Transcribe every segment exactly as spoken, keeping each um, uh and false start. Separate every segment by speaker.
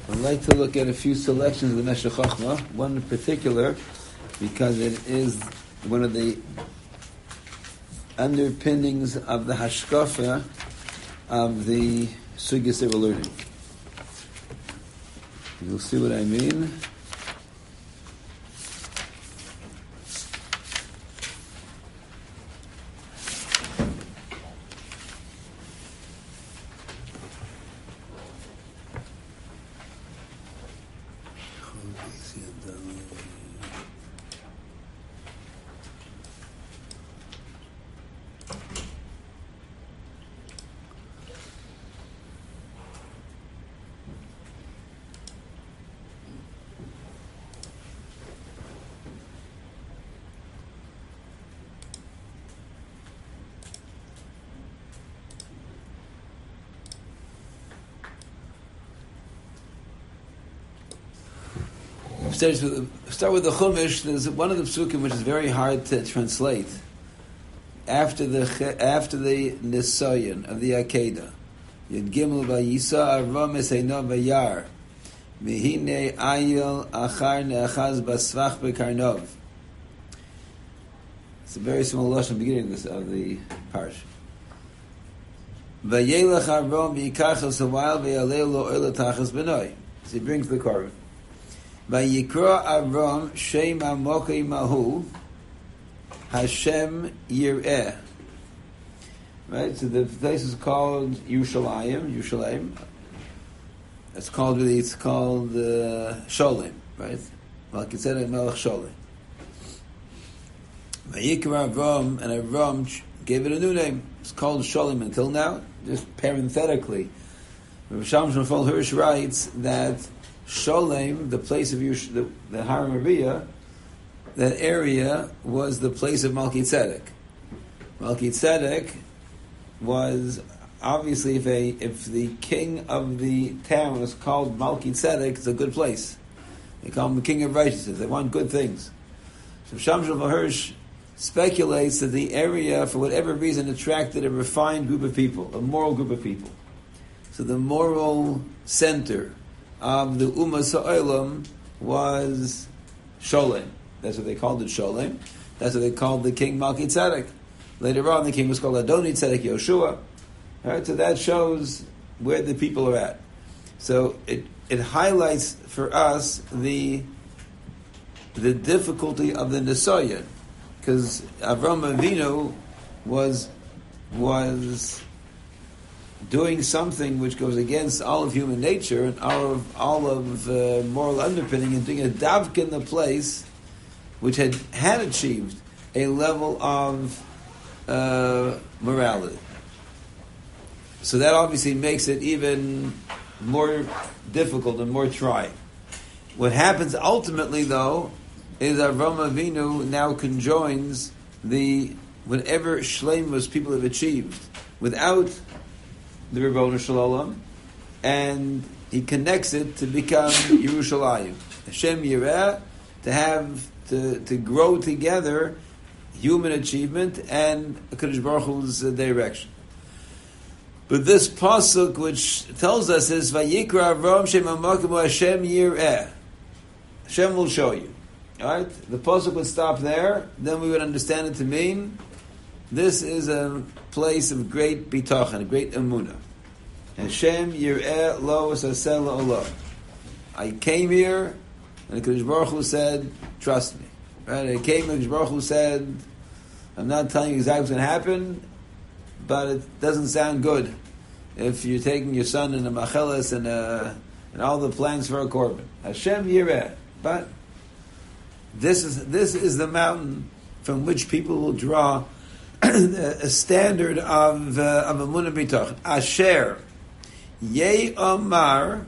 Speaker 1: I'd like to look at a few selections of the Meshech Chochmah, one in particular, because it is one of the underpinnings of the hashkafa of the sugyas that we're learning. You'll see what I mean. Start with, start with the Chumash. There's one of the psukim which is very hard to translate. After the after the Nisayon of the Akedah, Yud Gimel Vayisa Avram Eseino Vayar Mihine Ayil Achar Neachaz Basvach Bekarnov. It's a very small lashon beginning of, this, of the parish. Vayelach Avram V'yikachas a while V'yalei Lo Oil Tachas Benoi. So he brings the korban. Vayikra Avram Shem Amokai Mahu Hashem Yireh. Right, so the place is called Yerushalayim. Yerushalayim. It's called really. It's called uh, Sholem. Right, like it said in Melech Sholem. Vayikra Avram, and Avram gave it a new name. It's called Sholem until now. Just parenthetically, Rav Shalom Shmuel Hirsch writes that Sholem, the place of Yush, the, the Har Moriah, that area was the place of Malki Tzedek. Malki Tzedek was obviously, if a if the king of the town was called Malki Tzedek, it's a good place. They call him the king of righteousness. They want good things. So Shamshul Hirsch speculates that the area, for whatever reason, attracted a refined group of people, a moral group of people. So the moral center of the Ummah Sa'olam was Sholem. That's what they called it, Sholem. That's what they called the king Malki Tzedek. Later on, the king was called Adoni Tzedek Yoshua. All right, so that shows where the people are at. So it it highlights for us the the difficulty of the Nisayon, because Avram Avinu was was doing something which goes against all of human nature and all of all of uh, moral underpinning, and doing a davka in the place which had had achieved a level of uh, morality. So that obviously makes it even more difficult and more trying. What happens ultimately, though, is Avram Avinu now conjoins the whatever shleimus people have achieved without the Ribono Shel Olam, and he connects it to become Yerushalayim. Hashem Yireh, to have, to, to grow together human achievement and HaKadosh Baruch Hu's uh, direction. But this pasuk, which tells us, is Vayikra Avram Shem Amakim Hashem Yireh. Hashem will show you. Alright? The pasuk would stop there, then we would understand it to mean this is a place of great bitachon, a great emunah. Hashem yireh lo asasel lo. I came here, and the Kadosh Baruch Hu said, "Trust me." Right? I came, and the Kadosh Baruch Hu said, "I'm not telling you exactly what's going to happen, but it doesn't sound good if you're taking your son in a macheles and a, and all the plans for a korban." Hashem yireh, but this is this is the mountain from which people will draw a standard of uh, of emunah bitachon. Asher Yei Omar,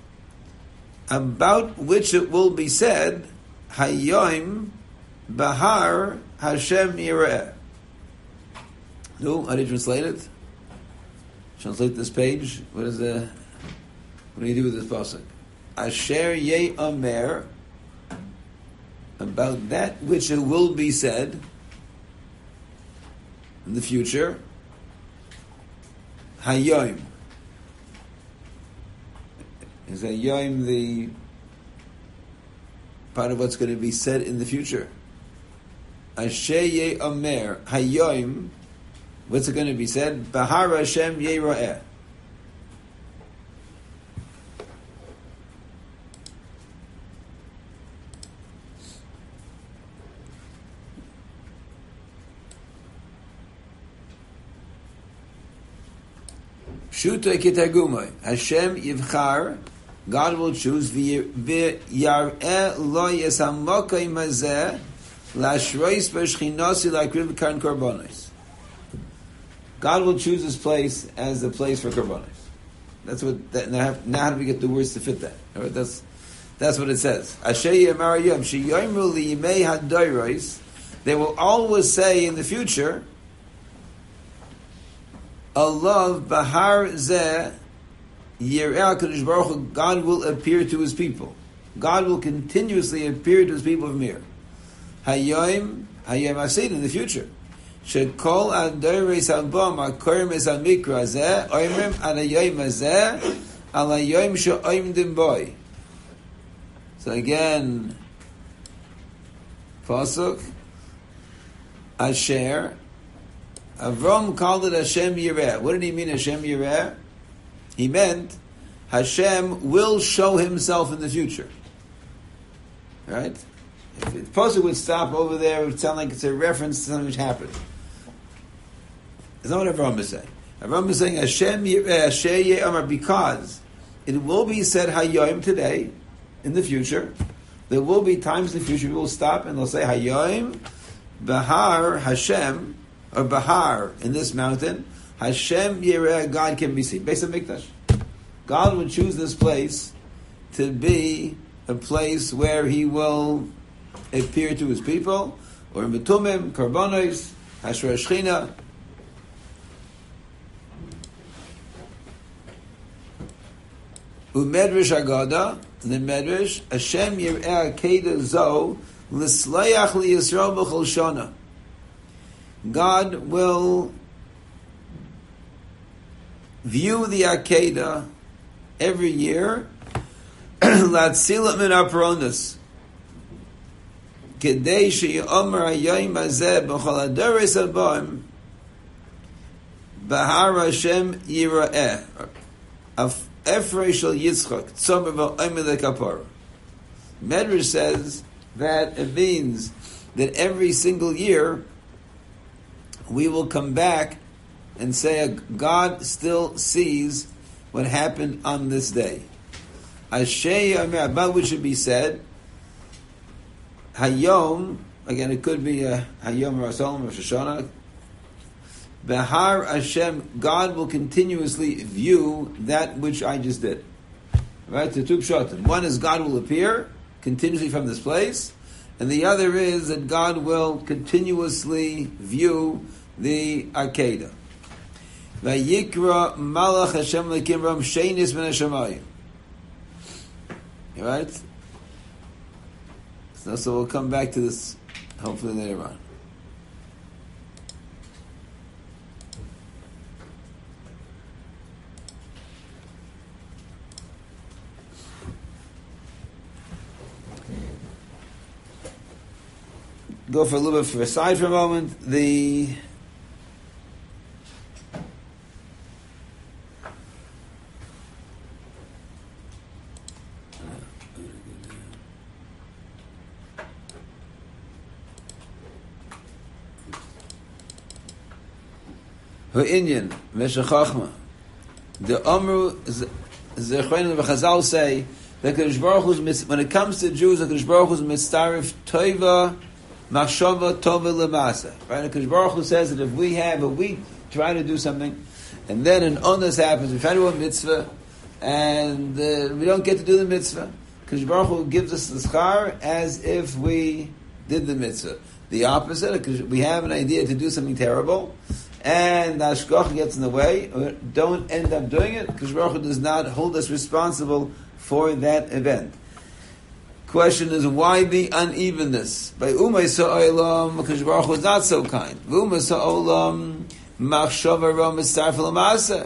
Speaker 1: about which it will be said, Hayoim Bahar Hashem Yireh. No, how do you translate it? Translate this page. What is the? What do you do with this pasuk? Asher Yei Omer, about that which it will be said in the future. Hayoim. Is Hayom the part of what's going to be said in the future? Asher Ye Omer Hayom. What's it going to be said? Bahar Hashem Yera'eh. Shuta kitagumai. Hashem yivchar. God will choose. V'yar'eh lo yesamokai mazeh lashrois b'shchinosi l'akriv kan korbanos. God will choose this place as the place for korbanos. That's what. That, now, now, how do we get the words to fit that? All right, that's that's what it says. Asher yemar yom sheyoyimru liyimei hadoros. They will always say in the future, Allah bahar zeh yireh HaKadosh Baruch Hu, God will appear to His people. God will continuously appear to His people of Mir. Hayom hayom asid in the future. Shekol adoros haba makorim es hamikra zeh oimrim ad hayom hazeh al hayom she'oimdim boi. So again, pasuk Asher. Avram called it Hashem Yireh. What did he mean Hashem Yireh? He meant Hashem will show Himself in the future. Right? If the pasuk would stop over there, it would sound like it's a reference to something which happened. That's not what Avram is saying. Avram is saying Hashem Yireh, Asher Ye'amar, because it will be said Hayom today, in the future. There will be times in the future we will stop and they'll say Hayom Bahar Hashem, or Bahar in this mountain, Hashem Yireh, God can be seen. Beis HaMikdash. God will choose this place to be a place where He will appear to His people, or in Betumim, Karbonos, Hashra Shechina. Umedrash Agada, the Medrash, Hashem Yireh Akeda Zo, L'slayach Li Yisrael B'chol Shana. God will view the Akedah every year, Latzilat min aparonis, Kedei she'yomer hayom hazeh b'chol hadoros habaim, Bahar Hashem Yira'eh, Af Efrei shel Yitzchak, Tzomer v'omer lekapara. Medrash says that it means that every single year we will come back and say God still sees what happened on this day. Asher about which should be said, Hayom, again it could be a Hayom Rasul or Shoshana. Behar Hashem, God will continuously view that which I just did. Right? The two pshatim. One is God will appear continuously from this place, and the other is that God will continuously view the Akedah. Vayikra Malach Hashem lekimram sheinis min hashamayim. Right? So, so we'll come back to this hopefully later on. Go for a little bit for aside for a moment. The Ha'inyan Meshachachma. The Amru Zechrein and Chazal say that Kadosh Baruch Hu, when it comes to Jews, that Kadosh Baruch Hu is mistarif toiva machshava tova lemasa. Right? Kadosh Baruch Hu says that if we have, if we try to do something, and then an onus happens, we try to do a mitzvah, and uh, we don't get to do the mitzvah, Kadosh Baruch Hu gives us the schar as if we did the mitzvah. The opposite, because we have an idea to do something terrible, and the hashgacha gets in the way, or don't end up doing it, because Baruch Hu does not hold us responsible for that event. Question is, why the unevenness? By Umay Sa'olam, because Baruch Hu is not so kind. Umay Sa'olam, Machshava Ram Estarf L'Masa.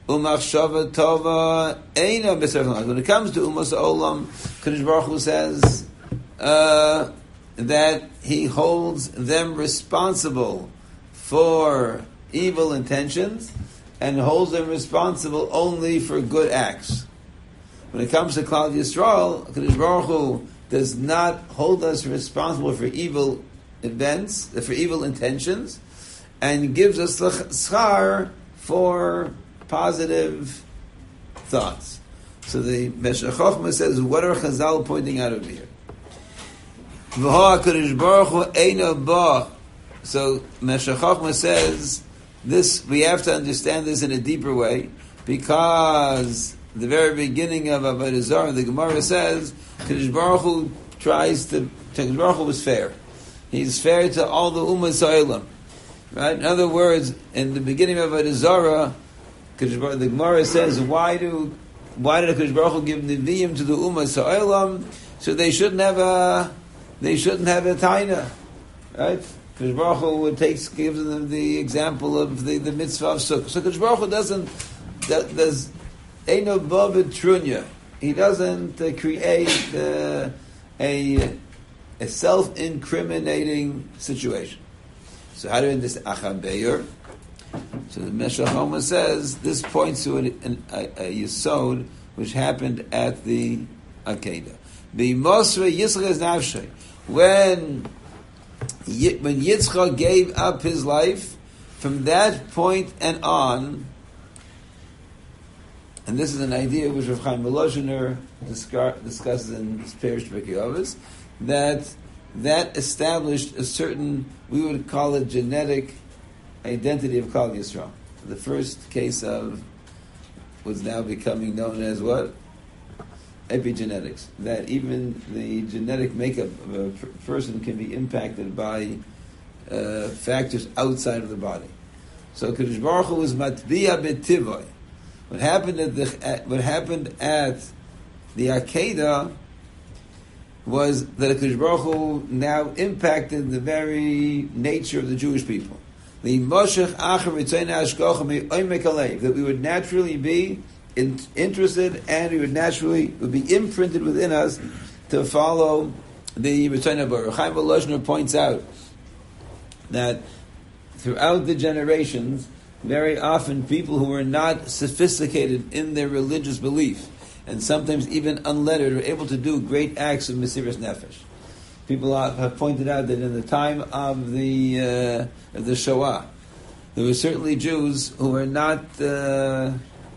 Speaker 1: Umachshava tova eina b'serach. When it comes to umas olam, Kadosh Baruch Hu says uh, that He holds them responsible for evil intentions and holds them responsible only for good acts. When it comes to Klal Yisrael, Kadosh Baruch Hu does not hold us responsible for evil events, for evil intentions, and gives us schar for positive thoughts. So the Meshech Chochmah says, what are Chazal pointing out over here? V'ho HaKadosh Baruch Hu eino ba. So Meshech Chochmah says, this, we have to understand this in a deeper way, because the very beginning of Avodah Zarah, the Gemara says, Kadosh Baruch Hu tries to, Kadosh Baruch Hu was fair. He's fair to all the Ummah Ha'olam. Right? In other words, in the beginning of Avodah Zarah, the Gemara says, why do why did Kadosh Baruch Hu give Nevi'im to the Ummah Ha'olam? So they shouldn't have a they shouldn't have a taina, right? Kadosh Baruch Hu would take gives them the example of the, the mitzvah of Sukkah. So Kadosh Baruch Hu doesn't that, does Eino Bavad Trunya. He doesn't uh, create uh, a a self-incriminating situation. So how do we understand Achabeir? So the Meshech Chochmah says this points to an, an, a, a yesod which happened at the Akedah. B'mosre Yitzchak Nafshay, when when Yitzchak gave up his life, from that point and on, and this is an idea which Rav Chaim Volozhiner discusses in his Perish Pirkei Avos, that that established a certain, we would call it genetic identity of Klal Yisrael. The first case of what's now becoming known as what? Epigenetics. That even the genetic makeup of a per- person can be impacted by uh, factors outside of the body. So Kadosh Baruch Hu was matbiya b'tivoy. What happened at the at, what happened at the Akedah was that Kadosh Baruch Hu now impacted the very nature of the Jewish people. The Moshech Acher Ritzayin Hashgacha Me'omek Alev, that we would naturally be in, interested and we would naturally would be imprinted within us to follow the Ritzayin Baruch. Chaim Volozhiner points out that throughout the generations, very often people who were not sophisticated in their religious belief, and sometimes even unlettered, are able to do great acts of Mesiras Nefesh. People have pointed out that in the time of the uh, of the Shoah, there were certainly Jews who were not uh,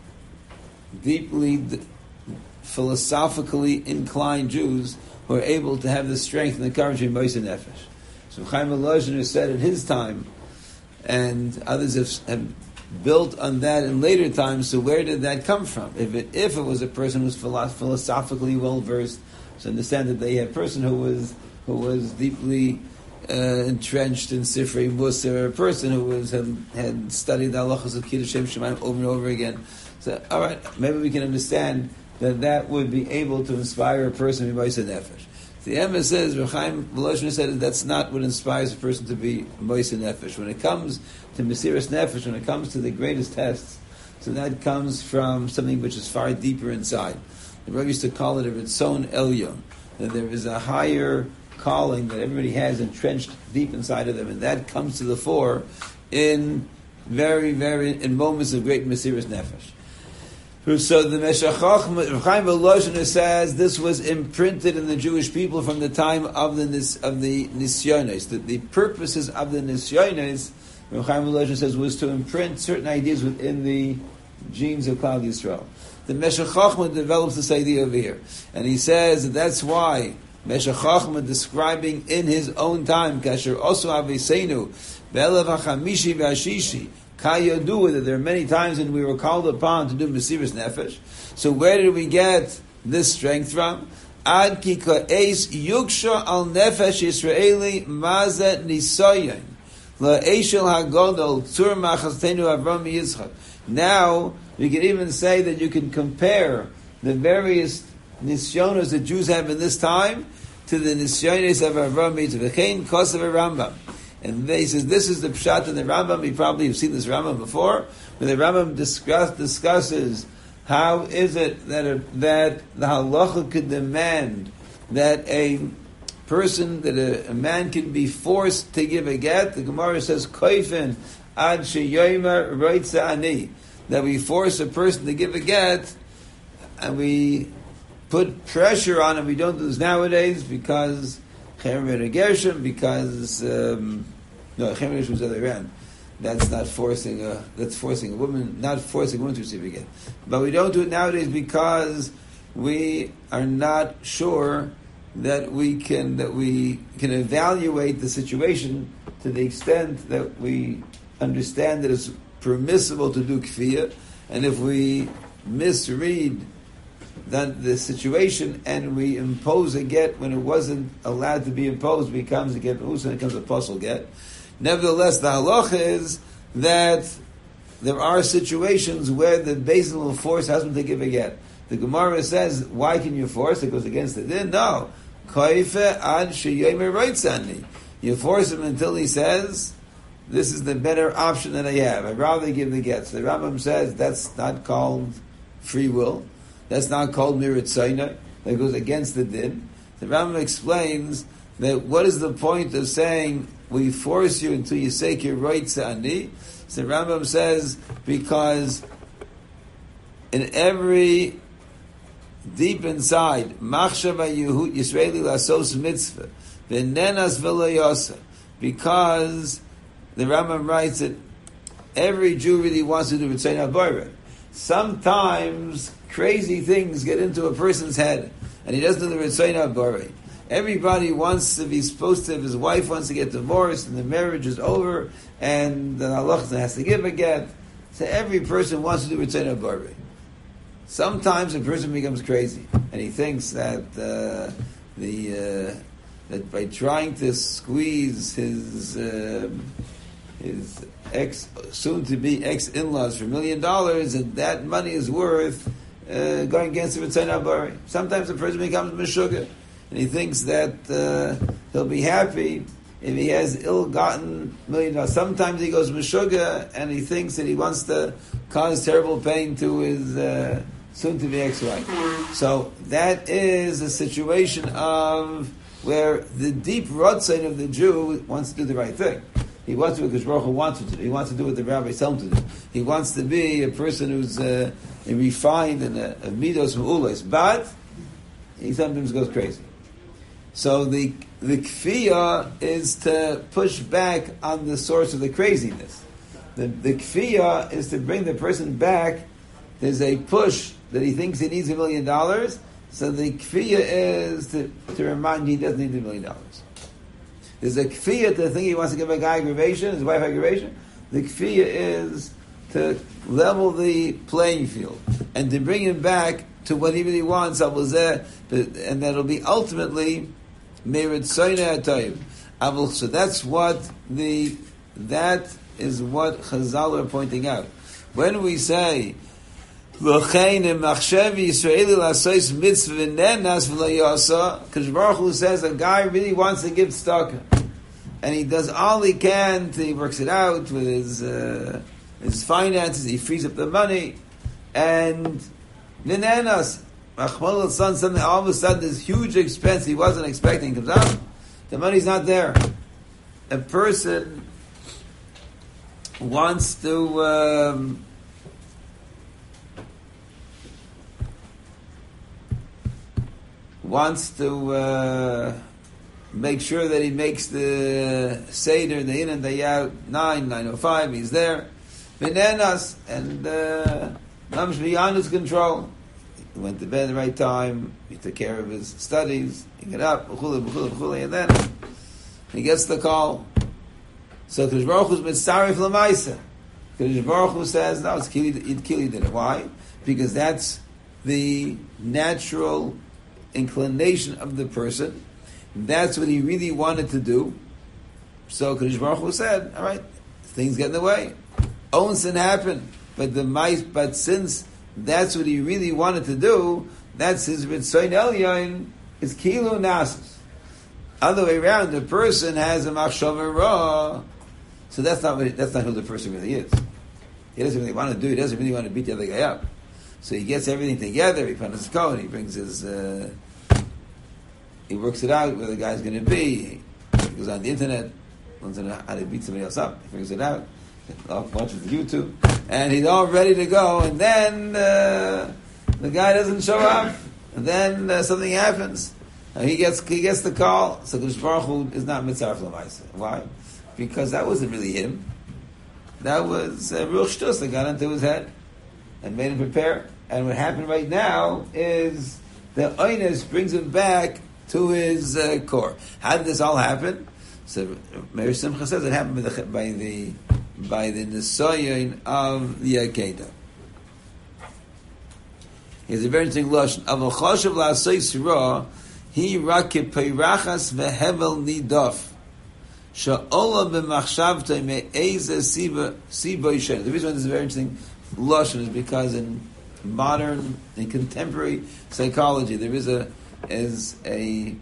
Speaker 1: deeply d- philosophically inclined Jews who were able to have the strength and the courage in Mesiras Nefesh. So Chaim Volozhiner said in his time, and others have, have built on that in later times. So where did that come from? If it if it was a person who was philosophically well versed, so understand that they had a person who was who was deeply uh, entrenched in Sifrei Musar, a person who was had, had studied the halachos of Kiddush Shem Shemaim over and over again. So, all right, maybe we can understand that that would be able to inspire a person to be Mesiras Nefesh. The Emes says, Rav Chaim Volozhiner said, that's not what inspires a person to be Mesiras Nefesh. When it comes to Mesiras Nefesh, when it comes to the greatest tests, so that comes from something which is far deeper inside. The Rebbe used to call it a Ritzon Elyon, that there is a higher calling that everybody has entrenched deep inside of them, and that comes to the fore in very, very, in moments of great Mesiras Nefesh. So the Meshech Chochmah, Chaim Volozhiner says this was imprinted in the Jewish people from the time of the of the Nisyonos. The, the purposes of the Nisyonos, Chaim Volozhiner says, was to imprint certain ideas within the genes of Klal Yisrael. The Meshech Chochmah develops this idea over here, and he says that that's why Meshech Chochmah, describing in his own time, Kasher Osu Aviseinu, Be'elav HaChamishi V'Ashishi, Kayadu, that there are many times when we were called upon to do Mesiras Nefesh. So where did we get this strength from? Ad ki ka'es yuksha al nefesh Yisraeli mazet nisoyen la'eshel hagodol tzur machastenu Avram Yitzchak. Now we can even say that you can compare the various nisyonos that Jews have in this time to the nisyonos of Avram Yitzchak. V'chein kosav Rambam. And they says this is the pshat in the Rambam. You probably have seen this Rambam before, where the Rambam discuss, discusses how is it that a, that the halacha could demand that a person, that a, a man can be forced to give a get. The Gemara says koifen ad sheyomer roitza ani, that we force a person to give a get, and we put pressure on him. We don't do this nowadays because Cherem Gershom, because um, no, Cherem Gershom was the other end. That's not forcing a that's forcing a woman, not forcing a woman to receive a get. But we don't do it nowadays because we are not sure that we can that we can evaluate the situation to the extent that we understand that it's permissible to do kfiyah, and if we misread that the situation and we impose a get when it wasn't allowed to be imposed, becomes a get usa, and it becomes a puzzle get. Nevertheless, the halacha is that there are situations where the Beis Din will force husband to give a get. The Gemara says, why can you force? It goes against the din. No. You force him until he says, this is the better option that I have. I'd rather give the get. So the Rambam says that's not called free will. That's not called miratzayna. That goes against the din. The Rambam explains that what is the point of saying we force you until you say your right ani? So the Rambam says because in every deep inside machshava Yehud Yisraeli lasos mitzvah v'nenas v'lo, because the Rambam writes that every Jew really wants to do Ritzayin HaBoreh. Sometimes crazy things get into a person's head, and he doesn't do the Ritzayin HaBoreh. Everybody wants to be supposed to, if his wife wants to get divorced, and the marriage is over, and the halacha has to give a get. So every person wants to do Ritzayin HaBoreh. Sometimes a person becomes crazy, and he thinks that uh, the uh, that by trying to squeeze his uh, his ex soon to be ex in-laws for a million dollars, and that money is worth uh, going against the Ritzayin HaBoreh. Sometimes a person becomes meshugah, and he thinks that uh, he'll be happy if he has ill-gotten million dollars. Sometimes he goes meshugah, and he thinks that he wants to cause terrible pain to his uh, soon-to-be ex-wife. So that is a situation of where the deep rotzain of the Jew wants to do the right thing. He wants to do what Kadosh Baruch Hu wants him to do. He wants to do what the rabbis tell him to do. He wants to be a person who's uh, refined and a, a midos ma'ulos, but he sometimes goes crazy. So the the kfiyah is to push back on the source of the craziness. The the kfiyah is to bring the person back. There's a push that he thinks he needs a million dollars, so the kfiyah is to, to remind him he doesn't need a million dollars. There's a kfiyah to think he wants to give a guy aggravation, his wife aggravation. The kfiyah is to level the playing field and to bring him back to what he really wants, and that'll be ultimately meritzoyne atayim. So that's what the that is what Chazal are pointing out. When we say L'chein machshav Yisraeli lasois mitzvah v'nenas v'lo yasa, Kadosh Baruch Hu says a guy really wants to give tzedakah, and he does all he can to, he works it out with his uh, his finances, he frees up the money, and v'nenas, Rachmana litzlan, something all of a sudden this huge expense he wasn't expecting comes out, the money's not there. A person wants to um, wants to uh, make sure that he makes the Seder, the in and day out, nine, nine oh five, he's there. Bananas, and Namish uh, beyond his control. He went to bed at the right time, he took care of his studies, he got up, b'chule, b'chule, b'chule, and then he gets the call. So Kadosh Baruch Hu's mitzaref l'maisa. Kadosh Baruch Hu says, no, it's Kili, it Kili did it. Why? Because that's the natural inclination of the person. That's what he really wanted to do. So Kadosh Baruch Hu said, all right, things get in the way. Own sin happened, but the mice, but since that's what he really wanted to do, that's his Ritzayin Elyon, is Kilu Nasus. Other way around, the person has a machshava ra, so that's not what, that's not who the person really is. He doesn't really want to do. He doesn't really want to beat the other guy up. So he gets everything together. He puts his code. He brings his. Uh, he works it out where the guy's going to be. He goes on the internet, learns how to beat somebody else up. He figures it out. Watches YouTube, and he's all ready to go. And then uh, the guy doesn't show up. And then uh, something happens. And he gets he gets the call. So Kadosh Baruch Hu is not mitzaref l'maaseh. Why? Because that wasn't really him. That was uh, real shtus that got into his head and made him prepare. And what happened right now is the oinus brings him back to his uh, core. How did this all happen? So Meir Simcha says it happened by the by the, by the nisayon of the Akedah. Here's a very interesting lashon. Aval chashav la'asay sirah he rakib peirachas vehevel nidaf. Sha'olam b'machshavtei me'ezeh siba siba yishen. The reason why this is very interesting lashon is because in modern, in contemporary psychology, there is a is a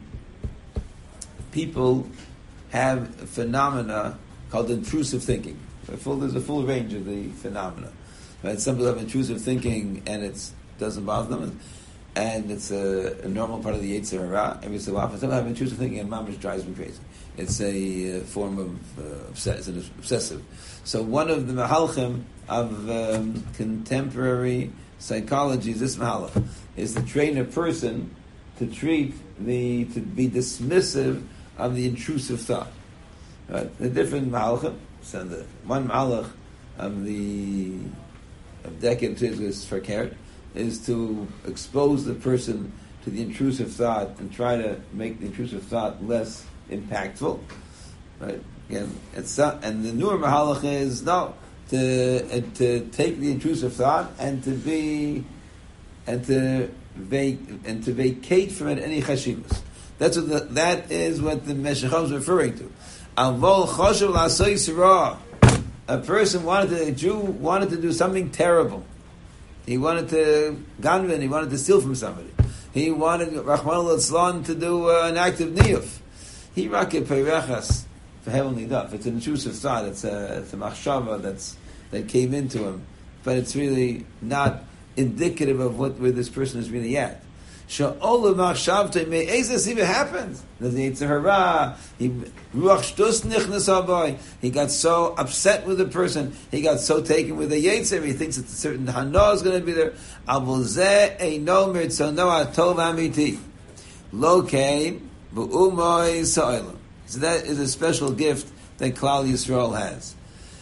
Speaker 1: people have a phenomena called intrusive thinking. A full, there's a full range of the phenomena. Right? Some people have intrusive thinking, and it doesn't bother them, and it's a, a normal part of the Yetzer Hara. Every so often, some have intrusive thinking, and mamash drives me crazy. It's a uh, form of uh, obsess- it's obsessive. So one of the mahalchim of um, contemporary psychology is this mahalach, is to train a person to treat the, to be dismissive of the intrusive thought. Right? The different mahalchim, so the one mahalach of the of decade is for carrot, is to expose the person to the intrusive thought and try to make the intrusive thought less impactful, right? Again, it's uh, and the newer mahalach is no to uh, to take the intrusive thought and to be and to vac- and to vacate from it any chashivas. That's what the, that is what the Meshacham is referring to. Avol choshev la'asay sirah. A person wanted to, a Jew wanted to do something terrible. He wanted to ganvin. He wanted to steal from somebody. He wanted Rachman al to do uh, an act of niyuf. He rakib peirachas for heavenly daf. It's an intrusive thought. It's a, it's a machshava that's that came into him, but it's really not indicative of what where this person is really at. Sha'olu machshavtei me'ezes even happens. There's the Yetzer Hara. He ruach shtus nichnas habai. He got so upset with the person. He got so taken with the Yetzer. He thinks that a certain hana is going to be there. Avol zeh eino mirtzono atov amiti. Lo kein v'umoy sa'olam. So that is a special gift that Klal Yisrael has.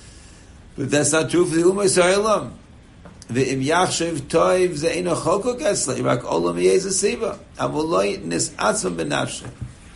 Speaker 1: But that's not true for the Umoy Sa'olam. Ve'im yachshev toiv ze'eno chokok eslei rak olam yezeh siva avoloi nis atzvam benafshe.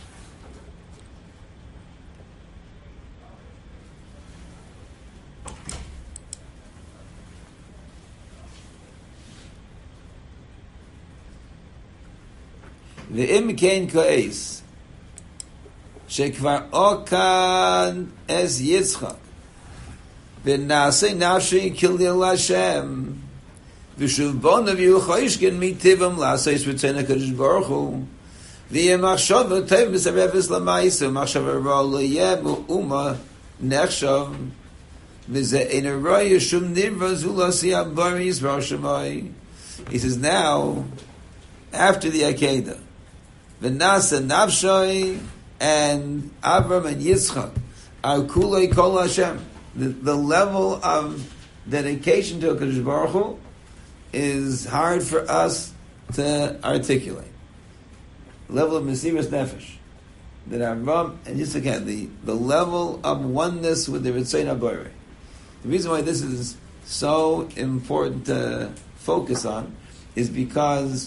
Speaker 1: Ve'im kein ko'es shekvar okan es Yitzchak v'nasei nafshi kildi al Hashem v'shuv bonav yuchayishkin mitivam lasei svitzena kadosh baruch hu v'yem machshava tev misarevis l'maisu machshava ra l'yeh mu'uma nechshav v'zeh ein araya shum nirva zulasi abari yisrael shemai. He says now, after the Akedah, v'nasa nafshai and Avram and Yitzchak are kulei kol Hashem. The, the level of dedication to HaKadosh Baruch Hu is hard for us to articulate. The level of Mesiras Nefesh that Avram and Yitzchak had, the, the level of oneness with the Ritzayin HaBorei. The reason why this is so important to focus on is because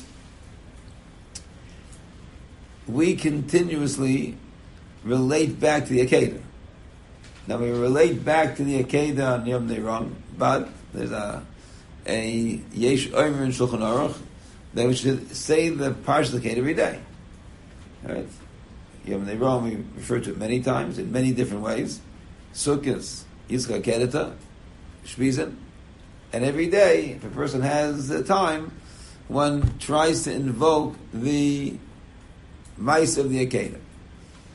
Speaker 1: we continuously relate back to the Akedah. Now we relate back to the Akedah on Yom Neiron, but there's a a Yesh Omer in Shulchan Aruch that we should say the Parshat Akedah every day. All right, Yom Neiron we refer to it many times in many different ways. Sukkos, Yitzchak Kedeta, Shmizin, and every day, if a person has the time, one tries to invoke the mice of the Akedah.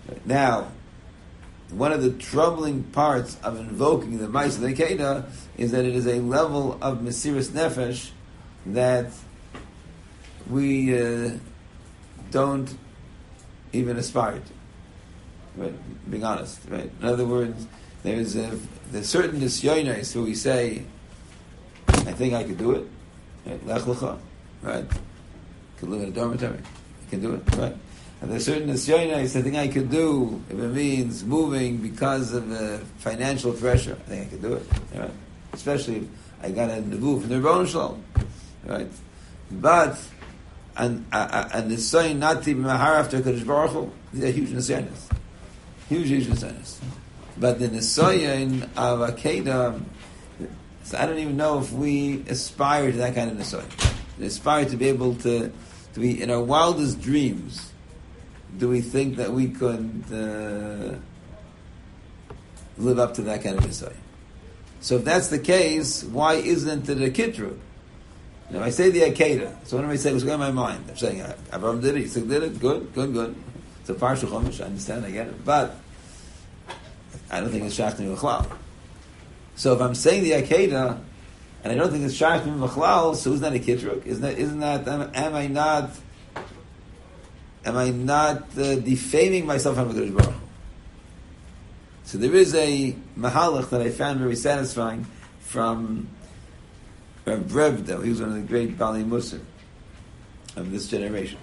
Speaker 1: Now, one of the troubling parts of invoking the Ma'aseh Lekeda is that it is a level of Mesiras Nefesh that we uh, don't even aspire to. Right? Being honest, right? In other words, there's a there's certain nisyonos where we say, I think I could do it. Right? Lech lecha, right? Could live in a dormitory. I can do it, right? And there's certain nisyonos I think I could do if it means moving because of the financial pressure. I think I could do it, right? Especially if I got a nevuah from the Rebbeinu Shalom, right? But and and the nisayon not to be mahar after Kadosh Baruch Hu, these are huge nisyonos, huge huge nisyonos. But the nisayon of Akedah, so I don't even know if we aspire to that kind of nisayon. We aspire to be able to to be in our wildest dreams. Do we think that we could uh, live up to that kind of nisayon? So if that's the case, why isn't it a kitrut? You know, I say the Akedah. So what am I saying? What's going on in my mind? I'm saying Avraham did it, Yitzchak did it, good, good, good. It's a parsha chumash, I understand, I get it. But I don't think it's shach to Mechlal. So if I'm saying the Akedah, and I don't think it's shach to Mechlal, so isn't that a kitrut? Isn't that, isn't that, am, am I not, am I not uh, defaming myself from HaKadosh Baruch Hu? So there is a mahalach that I found very satisfying from Rav Brevda. He was one of the great Bali Musar of this generation.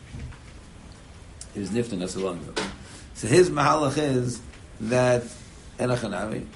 Speaker 1: He was nifted not so long ago. So his mahalach is that Enachanavi,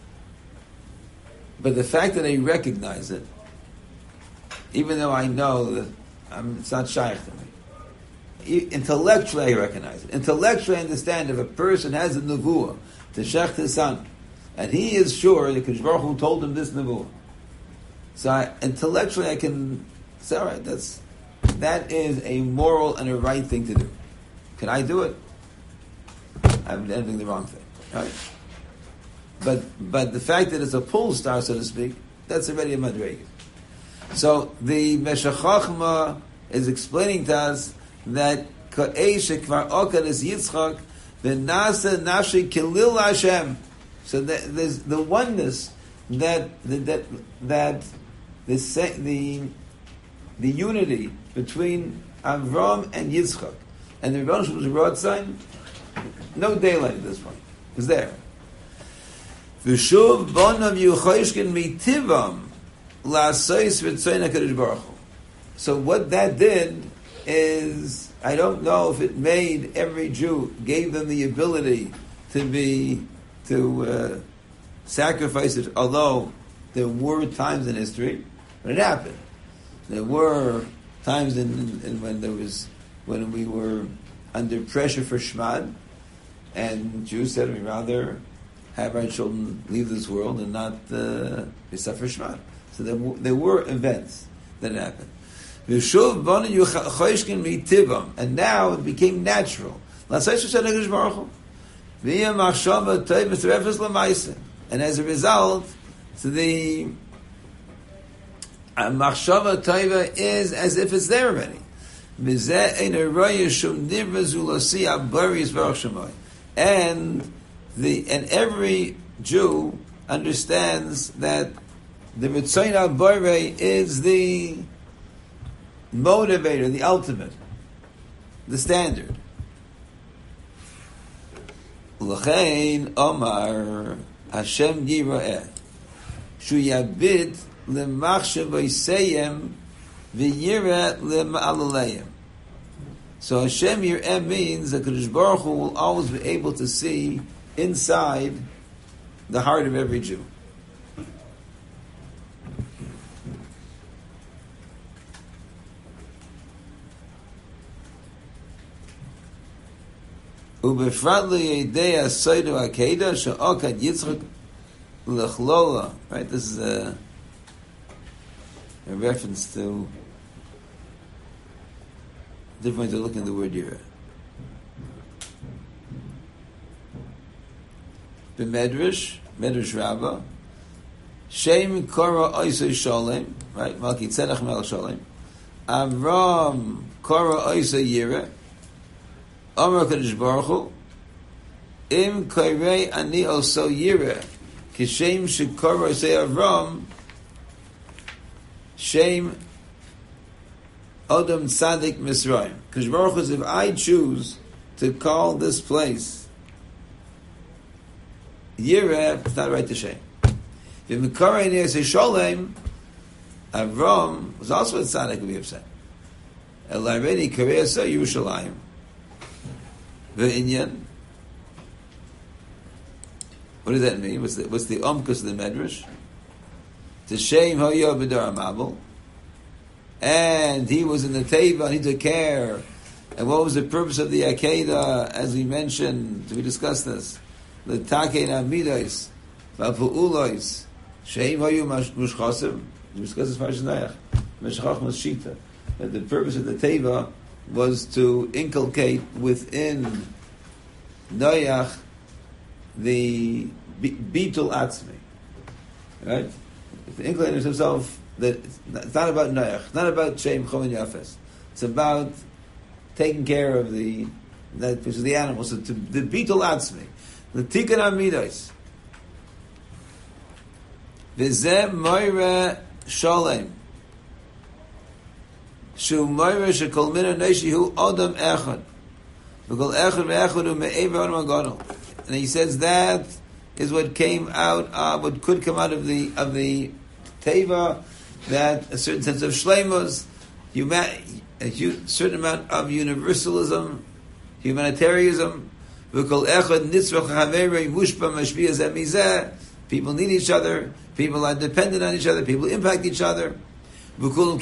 Speaker 1: but the fact that I recognize it, even though I know that I'm, it's not shaykh to me, intellectually I recognize it. Intellectually I understand if a person has a nevuah to shech his son, and he is sure that Kadosh Baruch Hu told him this nevuah. So I, intellectually I can say, all right, that's, that is a moral and a right thing to do. Can I do it? I'm doing the wrong thing, right? But but the fact that it's a pull star, so to speak, that's already a madrega. So the Meshech Chochmah is explaining to us that Ka'esh Kvar Okad is Yitzchak v'nasa nafshi kilil Hashem. So that there's the oneness that that that the the the unity between Avram and Yitzchak and the Rebbeinu was a road sign. No daylight at this point. It was there. V'shuv bonav yuchayshkin mitivam la'asayis v'tzayin HaKadosh Baruch Hu. So what that did is, I don't know if it made every Jew, gave them the ability to be, to uh, sacrifice it, although there were times in history when it happened. There were times in, in, in when there was, when we were under pressure for Shmad, and Jews said, we'd rather have our children leave this world and not uh, be suffer Shmad. So there, w- there were events that happened. And now it became natural. And as a result, so the machshava taiva is as if it's there already. And the and every Jew understands that the Ritzayin HaBorei is the motivator, the ultimate, the standard. L'chein Omar Hashem Yira'eh Shu Yabid L'machshav V'Yiseyem V'Yireh L'Ma'alaleim. So Hashem Yir'eh means that Kadosh Baruch Hu will always be able to see inside the heart of every Jew. Ubefrat liyedei asaydu akeda she'okad Yitzchak l'chlola. Right, this is a, a reference to different way to look in the word yirah. B'medrash, Medrash Rabbah, Shem Korah Oisei Sholem, right? Malki Tzedach Melech Sholem. Avram Korah Oisei Yireh. Amar Kadosh Baruch Hu, Im kairei ani also yireh, kishem shekoro say Avram, shem Odom Tzadik Misraim. Because Baruch Hu, if I choose to call this place Yireh, it's not right to shame. If Mekara near say Sholem, Avram was also a Tzadik would be upset. Elareni Kareasa Yerushalayim. Ve'inyan. What does that mean? What's the, what's the umkus of the Medrash? To shame Hoya B'dar Mabel. And he was in the Teva, and he took care. And what was the purpose of the Akedah, as we mentioned, we discussed this. The Takein Amidos, Vapu'ulois, Sheim Hayu Mushchasim, we discussed this Parashanayach, Meshachach Moshita, that the purpose of the Teva was to inculcate within Noach the Bitul Atzmi. Right? To inculcate himself that it's not about Noach, not about Shem Chom and Yafes. It's about taking care of the that which is the animals. So to the Bitul Atzmi, the Tikkun Amidos, V'zeh Moira Sholem, Shu Moira Shekol Mina Neishi Hu Odom Echad, V'kol Echad Ve'echad Hu Me'eva Odom Agadol. And he says that is what came out, uh, what could come out of the of the Teva, that a certain sense of shleimus, human, a hu- certain amount of universalism, humanitarianism. People need each other. People are dependent on each other. People impact each other. We all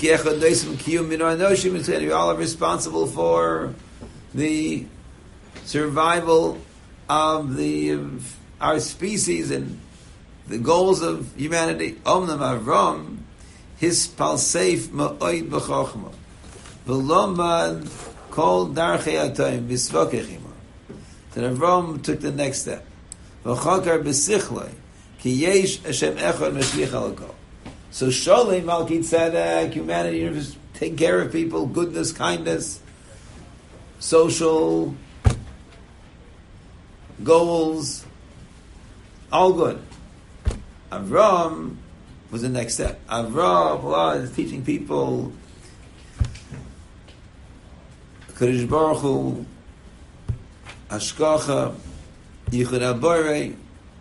Speaker 1: are responsible for the survival of the of our species and the goals of humanity. Omnam Avram, his palseif ma'oid b'chochma, v'lomad kol darchei atayim b'svokechima. Then Avram took the next step. V'chakar b'sichloi, ki yesh Hashem echad mashlich alakol. So Sholem Malki Tzedek, humanity, you know, take care of people, goodness, kindness, social goals, all good. Avram was the next step. Avram was teaching people Kadosh Baruch Hu, Hashgacha, Yichud HaBorei.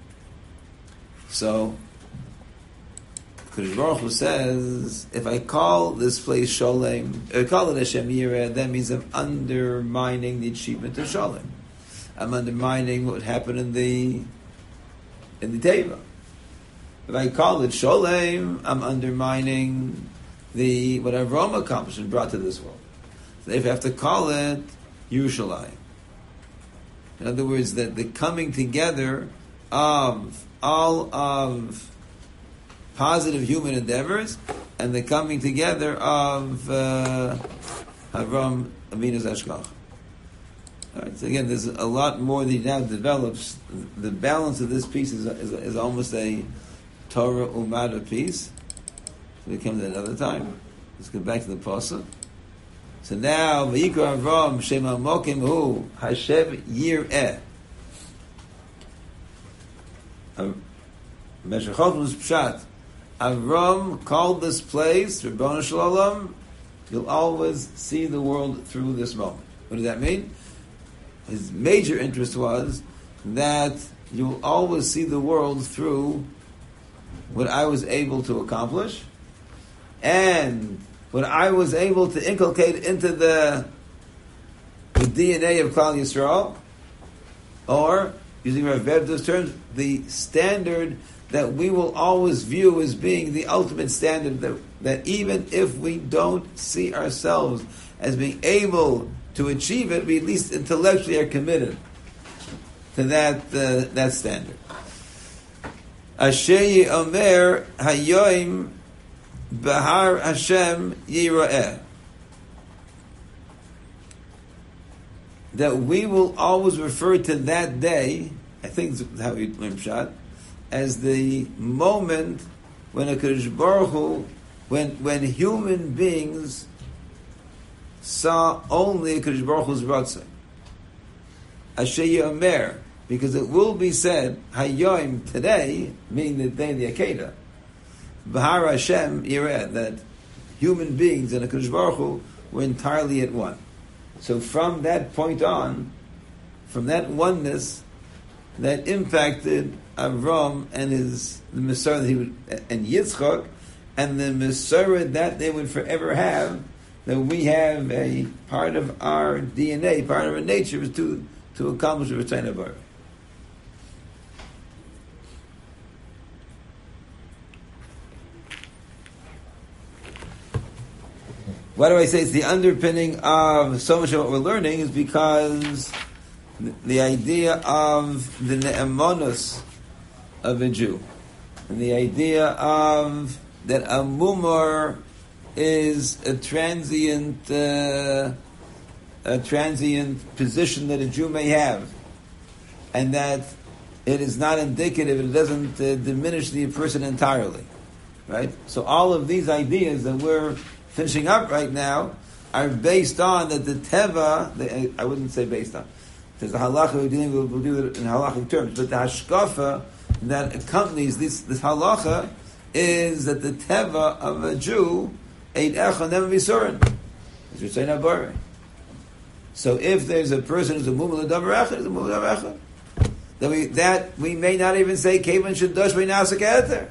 Speaker 1: So Kadosh Baruch Hu says, if I call this place Sholem, if I call it Hashem Yireh, that means I'm undermining the achievement of Sholem. I'm undermining what happened in the in the Teva. If I call it Sholem, I'm undermining the what Avram accomplished and brought to this world. So if I have to call it Yerushalayim. In other words, that the coming together of all of positive human endeavors and the coming together of uh, Avram Avinu's Hashgacha. All right, so again, there's a lot more that he now develops. The balance of this piece is, is, is almost a Torah Umada piece. So we come to that another time. Let's get back to the Pasuk. So now, Vayikra Avram Shema Mokim Hu Hashem Yireh. Meshachot's Pshat. Avram called this place Ribono Shel Olam. You'll always see the world through this moment. What does that mean? His major interest was that you will always see the world through what I was able to accomplish and what I was able to inculcate into the, the D N A of Klal Yisrael, or, using Rav Bevda's terms, the standard that we will always view as being the ultimate standard, that, that even if we don't see ourselves as being able to achieve it, we at least intellectually are committed to that uh, that standard. Asher Omer Hayoim Bahar Hashem Yira'eh. That we will always refer to that day, I think that's how we learn Pshat, as the moment when a Kadosh Baruch Hu, when when human beings saw only a Kadosh Baruch Hu's Ratzon. Asher Yomer, because it will be said, Hayyim today, meaning the day of the Akedah, Bahar Hashem Yireh, that human beings and HaKadosh Baruch Hu were entirely at one. So from that point on, from that oneness, that impacted Avram and his the Mesorah that he would, and Yitzchak, and the Mesorah that they would forever have, that we have a part of our D N A, part of our nature, is to to accomplish the return of our. Why do I say it's the underpinning of so much of what we're learning? Is because the, the idea of the ne'emonus of a Jew, and the idea of that a mumar is a transient, uh, a transient position that a Jew may have, and that it is not indicative; it doesn't uh, diminish the person entirely, right? So all of these ideas that we're finishing up right now are based on that the teva. The, I wouldn't say based on. There's the halacha we're dealing with. We'll do it in halachic terms, but the hashkafa that accompanies this this halacha is that the teva of a Jew ain't echa never be surin. As you're saying, abare. So if there's a person who's a mumul davar echad, is a mumul davar echad. That we that we may not even say kevan shadosh b'nasek eter.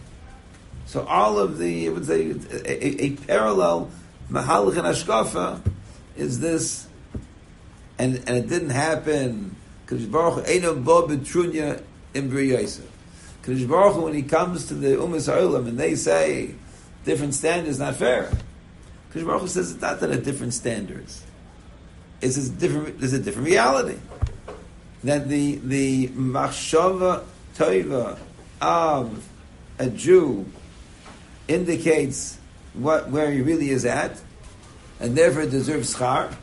Speaker 1: So all of the, I would say, a, a, a parallel mahalach and hashkafa is this, and and it didn't happen. Kadosh Baruch Hu eino bo betrunya in briyosef. Kadosh Baruch Hu, when he comes to the Umas Ha'olam and they say different standards not fair, Kadosh Baruch Hu says it's not that a different standards. It's a different. There's a different reality. That the the machshava toiva of a Jew indicates what where he really is at, and therefore deserves schar.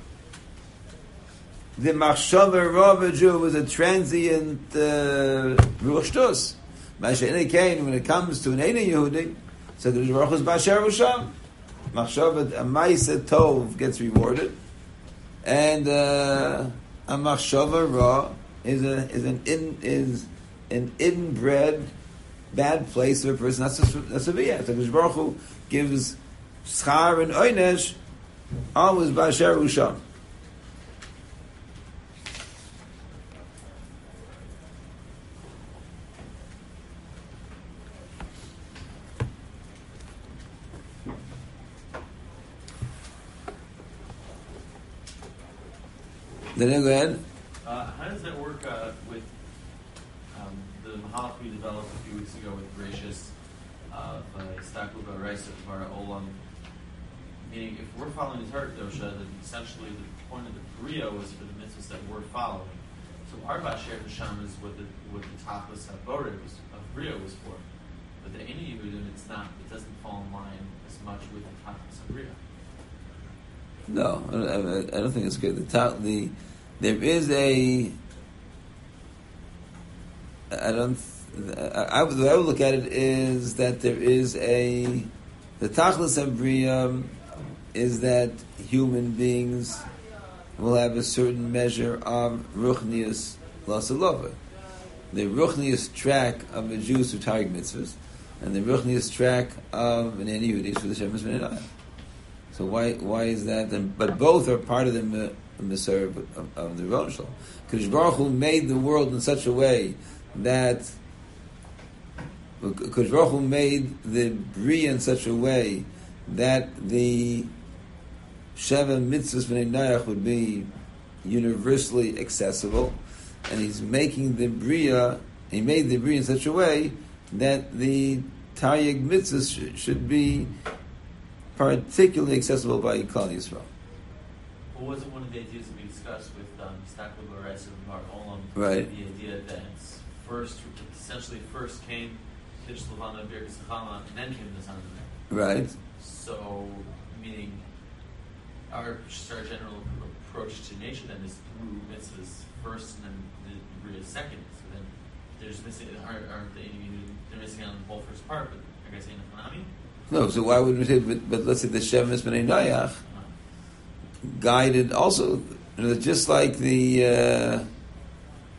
Speaker 1: The machshava rav a Jew was a transient ruach shtus. Masha'inei kain, when it comes to an Eina Yehudi, so the Baruch Hu is Basher Usham. Machshava a ma'aseh tov gets rewarded, and uh, a machshava ra is a is an in is an inbred bad place of a person. That's a, that's a via. So the Baruch Hu gives schar and oynesh always Basher Usham. Then go ahead.
Speaker 2: Uh, how does that work uh, with um, the mahalach we developed a few weeks ago with Gracious of Staklu B'Reis of Gemara Olam? Meaning, if we're following the Torah Dosha, then essentially the point of the Bria was for the mitzvahs that we're following. So our Basher Hasham is what the what the Tachlis Habore was of Bria was for. But the Eina Yehudim, it's not. It doesn't fall in line as much with the Tachlis of Bria.
Speaker 1: No, I don't, I don't think it's good. The top, the there is a. I don't. I, I, the way I would look at it is that there is a. The Tachlis Abriyam is that human beings will have a certain measure of Ruchnius Lasalova. The Ruchnius track of the Jews who target mitzvahs, and the Ruchnius track of an Eina Yehudi for the Shemus B'nai. So why why is that? And, but both are part of the Mesorah of, of the Rosh Hashanah. Kadosh Baruch Hu made the world in such a way that Kadosh Baruch Hu made the Bria in such a way that the Sheva Mitzvahs B'nai Noach would be universally accessible, and He's making the Bria. He made the Bria in such a way that the Taryag Mitzvahs should, should be particularly accessible by Klal Yisrael.
Speaker 2: Well, wasn't one of the ideas that we discussed with um, Staklu B'Reis of Gemara Olam,
Speaker 1: right?
Speaker 2: The idea that it's first, essentially, first came Kiddush Levana, Birkas Chama, and then came the Sanhedrin.
Speaker 1: Right.
Speaker 2: So, meaning our, our general approach to nature then is through mitzvahs first, and then the Bria second. So then there's missing aren't, aren't the they're missing on the whole first part, but I guess in the Hanami.
Speaker 1: No, so why would we say? But, but let's say the Shemus B'nai Noach guided also, you know, just like the uh,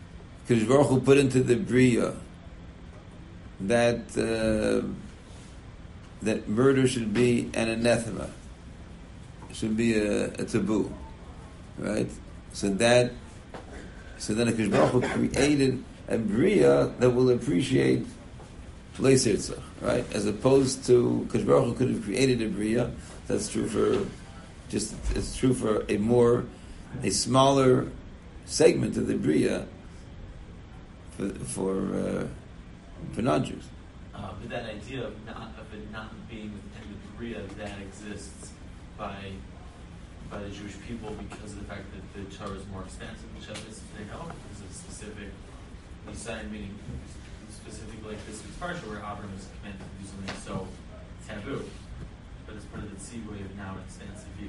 Speaker 1: Kadosh Baruch Hu put into the Bria that uh, that murder should be an anathema, it should be a, a taboo, right? So that, so then Kadosh Baruch Hu created a Bria that will appreciate Leisirtzach, right? As opposed to Kadosh Baruch Hu could have created a Bria. That's true for just it's true for a more a smaller segment of the Bria for for, uh, for non-Jews.
Speaker 2: Uh, but that idea of not of it not being within the Bria that exists by by the Jewish people because of the fact that the Torah is more expansive, which others they know because of specific Nisayan, meaning specifically like this week's parsha where Abraham is commanded to do something so taboo, but it's part of the tzivui of now an expansive view.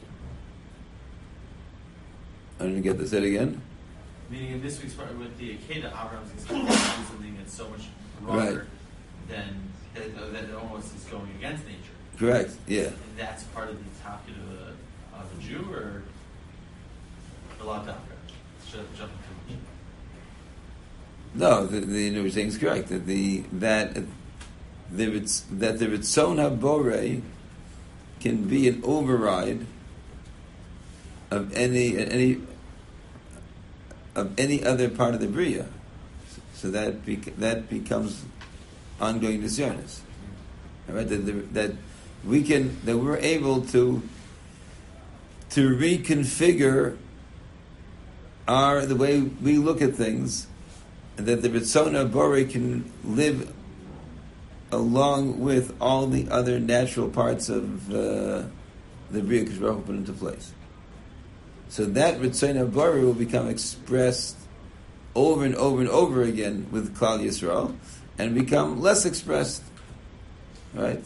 Speaker 1: I didn't get this. Say it again.
Speaker 2: Meaning in this week's parsha with the Akedah, Abraham's expected to do something that's so much broader
Speaker 1: Right.
Speaker 2: than that, that it almost is going against nature.
Speaker 1: Correct. Yeah.
Speaker 2: And that's part of the topic of a, of a Jew, or a lot of Should I jump into it?
Speaker 1: No, the, the you know, saying is correct. That the that the Ritz- that the Ritzon HaBorei can be an override of any any of any other part of the Bria, so that bec- that becomes ongoing discernice. All right, that, the, that we can that we're able to to reconfigure our the way we look at things, and that the Ritzon HaBorei can live along with all the other natural parts of uh, the Bria Kadosh Baruch Hu put into place. So that Ritzon HaBorei will become expressed over and over and over again with Klal Yisrael, and become less expressed, right?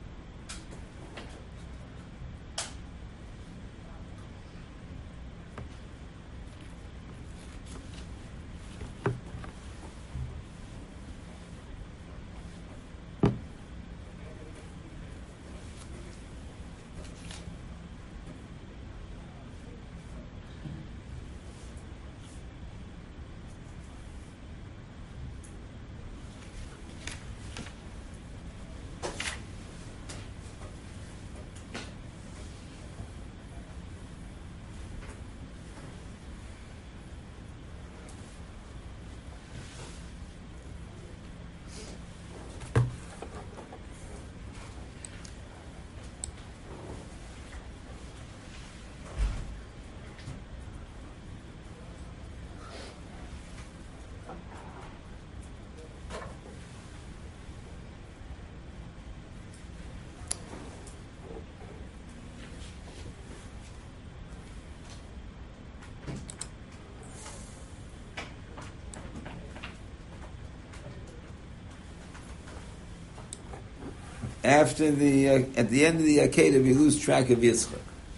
Speaker 1: After the uh, at the end of the Akedah, we lose track of Yitzchak.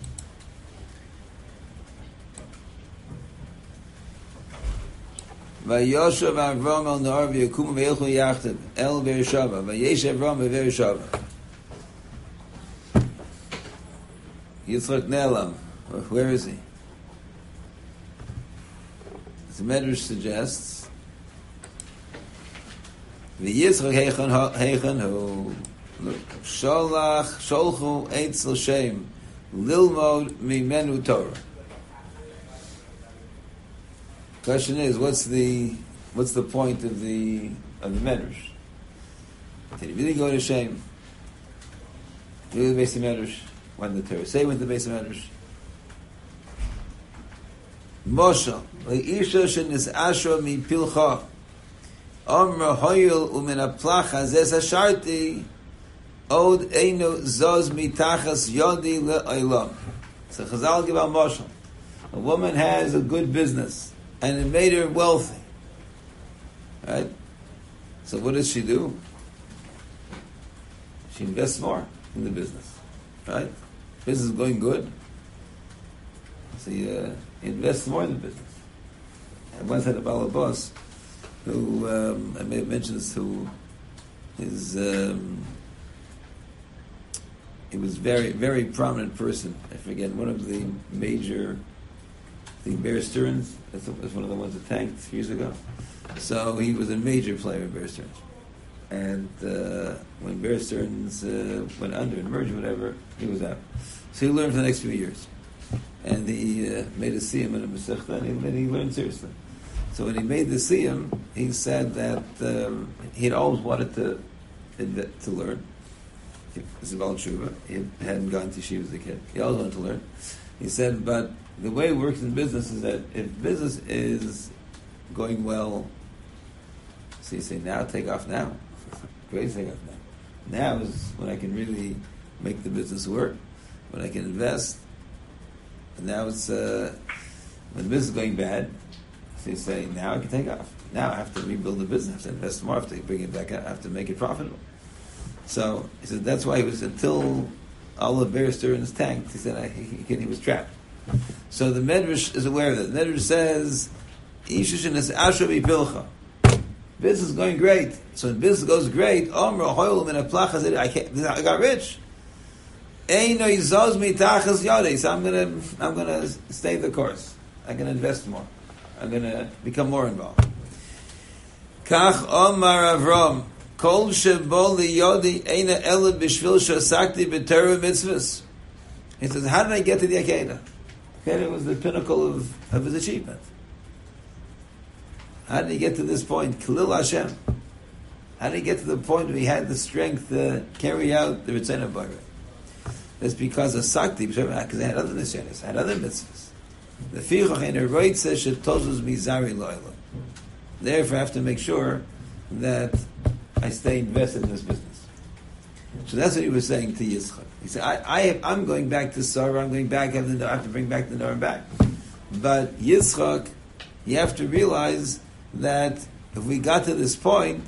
Speaker 1: Vayoshav Avram el Nahar v'Yakumu v'Yilchu Yachdav El Beersheva Vayesh Avram v'Beersheva. Yitzchak Ne'elam. Where is he? As the Medrash suggests, v'Yitzchak heichen heichen hu. Sholach Sholchu Eitz L'Shem Lilmod Mimenu Torah. Question is, what's the what's the point of the of the Medrash? Did he really go to Shem? Really the base of Medrash? When the Torah say went to the base of Medrash? Moshe Leisha Shenis Ashra Mi Pilcha Omra Hoyel Umin Aplacha Zes Hasharti Od Eino Zoz Mitachas Yodi Le'olam. So Chazal give out Moshe. A woman has a good business, and it made her wealthy. Right? So what does she do? She invests more in the business. Right? Business is going good. So you, uh, you invest more in the business. I once had a balabas who, um, I may have mentioned this to his, um, he was very, very prominent person. I forget, one of the major the Bear Stearns. That's one of the ones that tanked years ago. So he was a major player in Bear Stearns. And uh, when Bear Stearns uh, went under and merged, whatever, he was out. So he learned for the next few years. And he uh, made a siyum in a Masechta, and he, he learned seriously. So when he made the siyum, he said that um, he had always wanted to to learn. He was a Baal Tshuva. He hadn't gone to yeshiva as a kid. He always wanted to learn. He said, but the way it works in business is that if business is going well, so you say, now take off now. Great, take off now. Now is when I can really make the business work, when I can invest. And now it's, uh, when the business is going bad, so you say, now I can take off. Now I have to rebuild the business, I have to invest more, I have to bring it back, I have to make it profitable. So he said that's why he was, until all of Bear Stearns tanked, he said I, he, he, he was trapped. So the Medrash is aware of that. The Medrash says, business is going great. So when business goes great, I got rich. So I'm gonna I'm gonna stay the course. I'm gonna invest more. I'm gonna become more involved. Kach Omar Avram. Kol shebo liyodi eina elad b'shvil shasakti b'torah mitzvahs. He says, how did I get to the Akedah? Akedah was the pinnacle of, of his achievement. How did he get to this point? Khalil Hashem. How did he get to the point where he had the strength to carry out the Ritzon Barah? That's because of Sakti, because they had other nisyanis, had other mitzvahs. The Fichach in a right says, Shetozuz mizari lo'ila. Therefore, I have to make sure that I stay invested in this business. So that's what he was saying to Yitzchak. He said, I, I have, I'm going back to Sarah, I'm going back, I have, the, I have to bring back the Nor back. But Yitzchak, you have to realize that if we got to this point,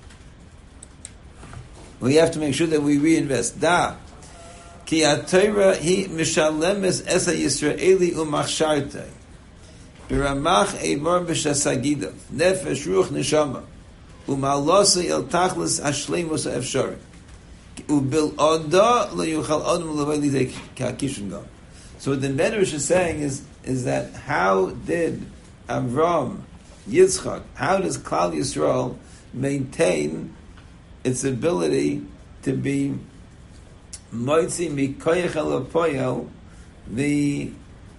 Speaker 1: we have to make sure that we reinvest. Da. Ki ha-Torah hi mishalemes esa Yisraeli umachshartei. Biramach eimor b'shasagidav. Nefesh ruch neshama. Umalosei el tachlis hashleimus ha'efshari. Ubil oda lo yuchal odom levei lidei ka'kishon gam. So what the Medrash is saying is, is that how did Avram, Yitzchak, how does Klal Yisrael maintain its ability to be moitzi mikoyach el poyel, the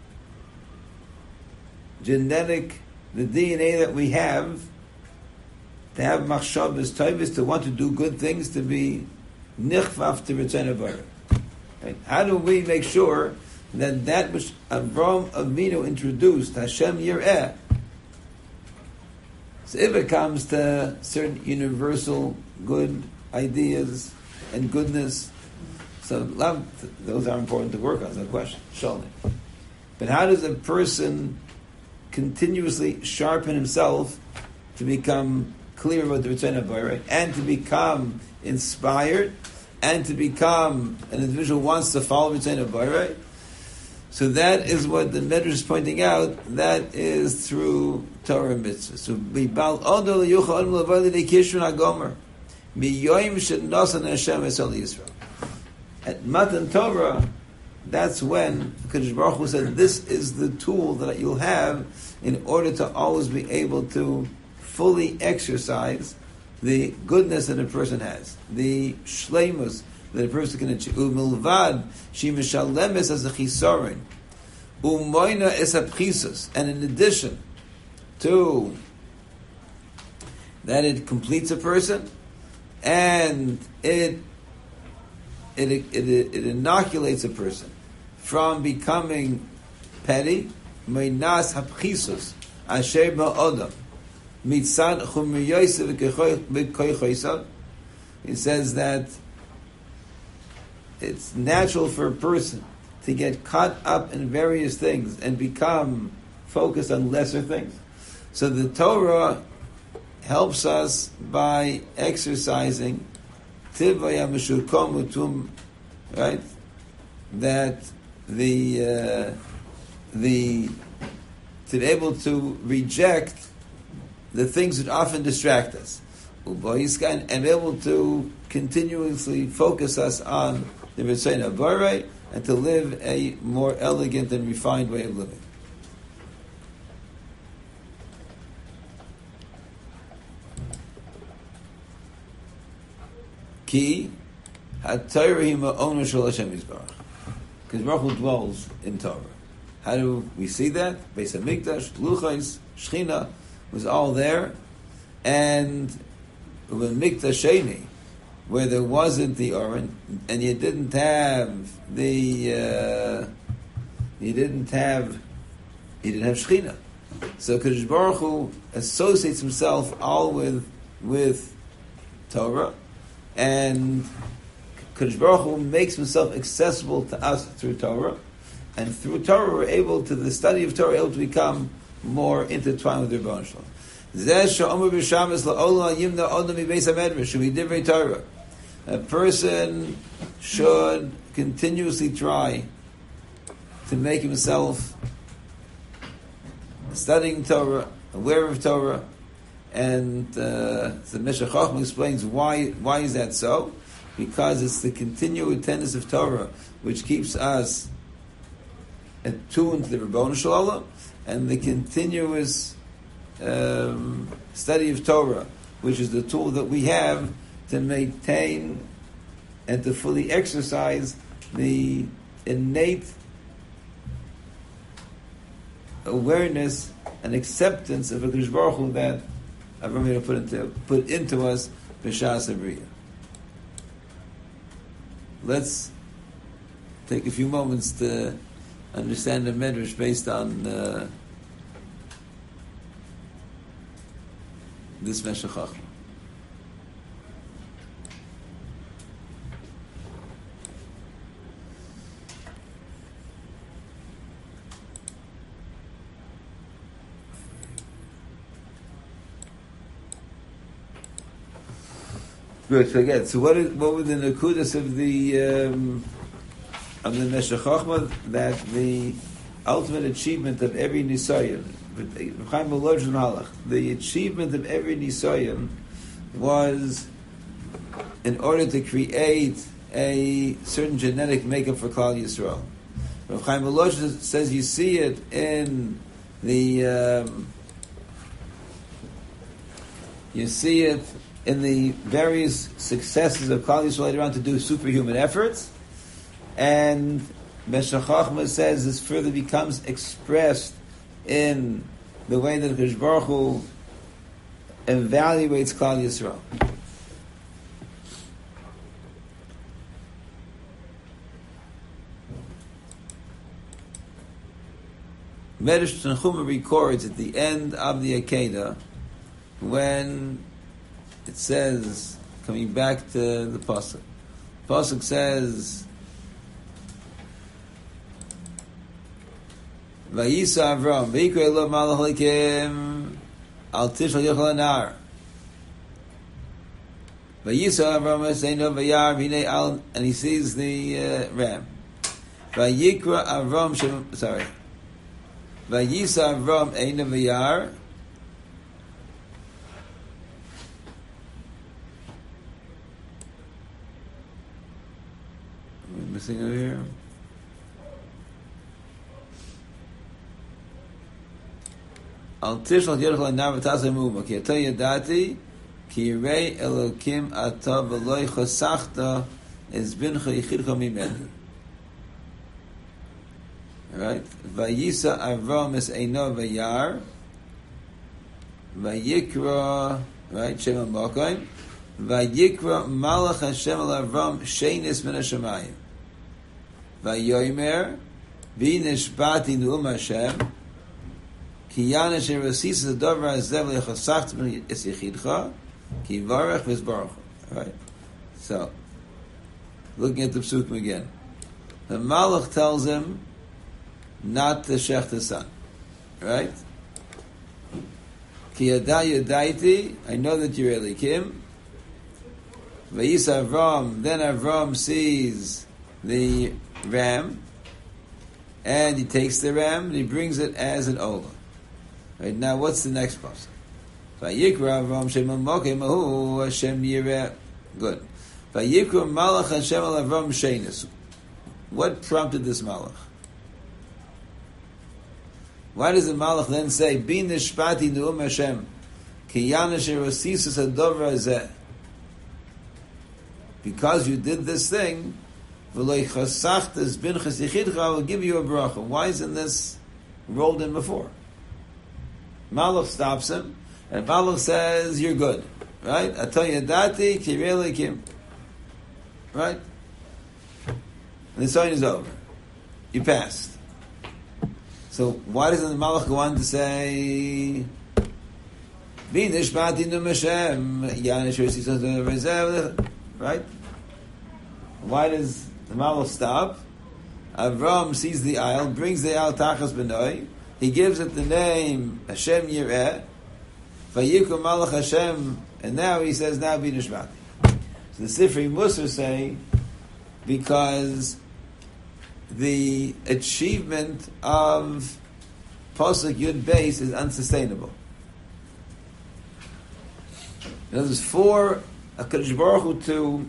Speaker 1: genetic, the D N A that we have, to have machshavas tovos, to want to do good things, to be nichvaf to Ritzon Barah. Right? How do we make sure that that which Avram Avinu introduced, Hashem Yireh, so if it comes to certain universal good ideas and goodness, so those are important to work on, no question, surely. But how does a person continuously sharpen himself to become clear about the Ritzon Barah and to become inspired and to become an individual who wants to follow Ritzon Barah? So that is what the Medrash is pointing out. That is through Torah and mitzvah. So bibal odol yuchal levali de kishron hagomer miyoyim shenasan Hashem esol Yisrael. At Matan Torah, that's when Kadosh Baruch Hu said, "This is the tool that you'll have in order to always be able to fully exercise the goodness that a person has, the shleimus that a person can achieve. Umilvad she mishalemes as a chisaron, umoina es apchisus, and in addition to that, it completes a person, and it it it, it, it inoculates a person from becoming petty. Meinas hapchisus asher ba'odam mitzad chumriyosav v'koychosav. He says that it's natural for a person to get caught up in various things and become focused on lesser things. So the Torah helps us by exercising tivaya meshurkom utum, right? That the uh, the to be able to reject the things that often distract us, and be able to continuously focus us on the Ritzon Barah and to live a more elegant and refined way of living. Ki ha-Torah hi ma'onu shel Hashem Yisbarach. Because Baruch Hu dwells in Torah. How do we see that? Beis HaMikdash, Luchos, Shechina was all there, and when Mikdash Sheni, where there wasn't the Aron, and you didn't have the, uh, you didn't have, you didn't have Shechina. So Kadosh Baruch Hu associates himself all with with Torah, and Kadosh Baruch Hu makes himself accessible to us through Torah, and through Torah we're able to, the study of Torah, able to become more intertwined with the Rebbeinu Shalom. A person should continuously try to make himself studying Torah, aware of Torah, and uh, the Meshech Chochmah explains why why is that so? Because it's the continual attendance of Torah which keeps us attuned to the Rebbeinu Shalom, and the continuous um, study of Torah, which is the tool that we have to maintain and to fully exercise the innate awareness and acceptance of a Kadosh Baruch Hu that Avram put into put into us b'shas habriyah. Let's take a few moments to understand the medrash based on uh, this Meshech Chochmah. Good. So again, so what, is, what were the nekudas of the um, of the Meshech Chochmah? That the ultimate achievement of every nisayon, the achievement of every nisayon was in order to create a certain genetic makeup for Klal Yisrael. Rav Chaim Volozhin says you see it in the um, you see it in the various successes of Klal Yisrael later on to do superhuman efforts, and Meshech Chochmah says this further becomes expressed in the way that Kadosh Baruch Hu evaluates Klal Yisrael. Medrash Tanchuma records at the end of the Akedah, when it says, coming back to the pasuk, the pasuk says, "Vayisa Avram, v'yikra Elov malach lekim, al tishal yochel anar. Vayisa Avram eseino vayar v'nei al," and he sees the uh, ram. Vayikra Avram shem, sorry. Vayisa Avram eino vayar. Missing over here. Al tishal yochel anar v'tasei muma ki atay yadati ki yirei Elokim ata v'lo chosachta es bincha yichidcha mimeni. Right? Vayisa Avram es eino vayar vayikra, right? Shem HaMakom vayikra malach Hashem al Avram sheinis min hashamayim vayomer v'nishbati nu'um Hashem ki yana sherosisa davar hazev lechasachta min es yichidcha ki varech v'zbaruch. Right? So, looking at the psukim again, the malach tells him not to shech the sun, right? Ki yada yadaiti, I know that you're Elikim. Vayisa Avram, then Avram sees the ram, and he takes the ram and he brings it as an olah. Right, now what's the next pasuk? Vayikra Avram Shem HaMakom Ahu Hashem Yireh. Good. Vayikra Malach Hashem al Avram Sheinis. What prompted this malach? Why does the malach then say, "Bin nishpati nu'um Hashem, ki yana sherosisas hadover hazeh"? because you did this thing, I will give you a bracha. Why isn't this rolled in before? Malach stops him, and Malach says, you're good. Right? Atayadati kirele kim. Right? And the sign is over. You passed. So why doesn't the Malach go on to say, right? Why does the Malach stop? Avram sees the aisle, brings the aisle tachas benoi. He gives it the name Hashem Yireh. Vayikum Malach Hashem, and now he says, now be nishmati. So the Sifrei Musar say, because the achievement of Pasuk Yud Beis is unsustainable. In other words, for HaKadosh Baruch Hu to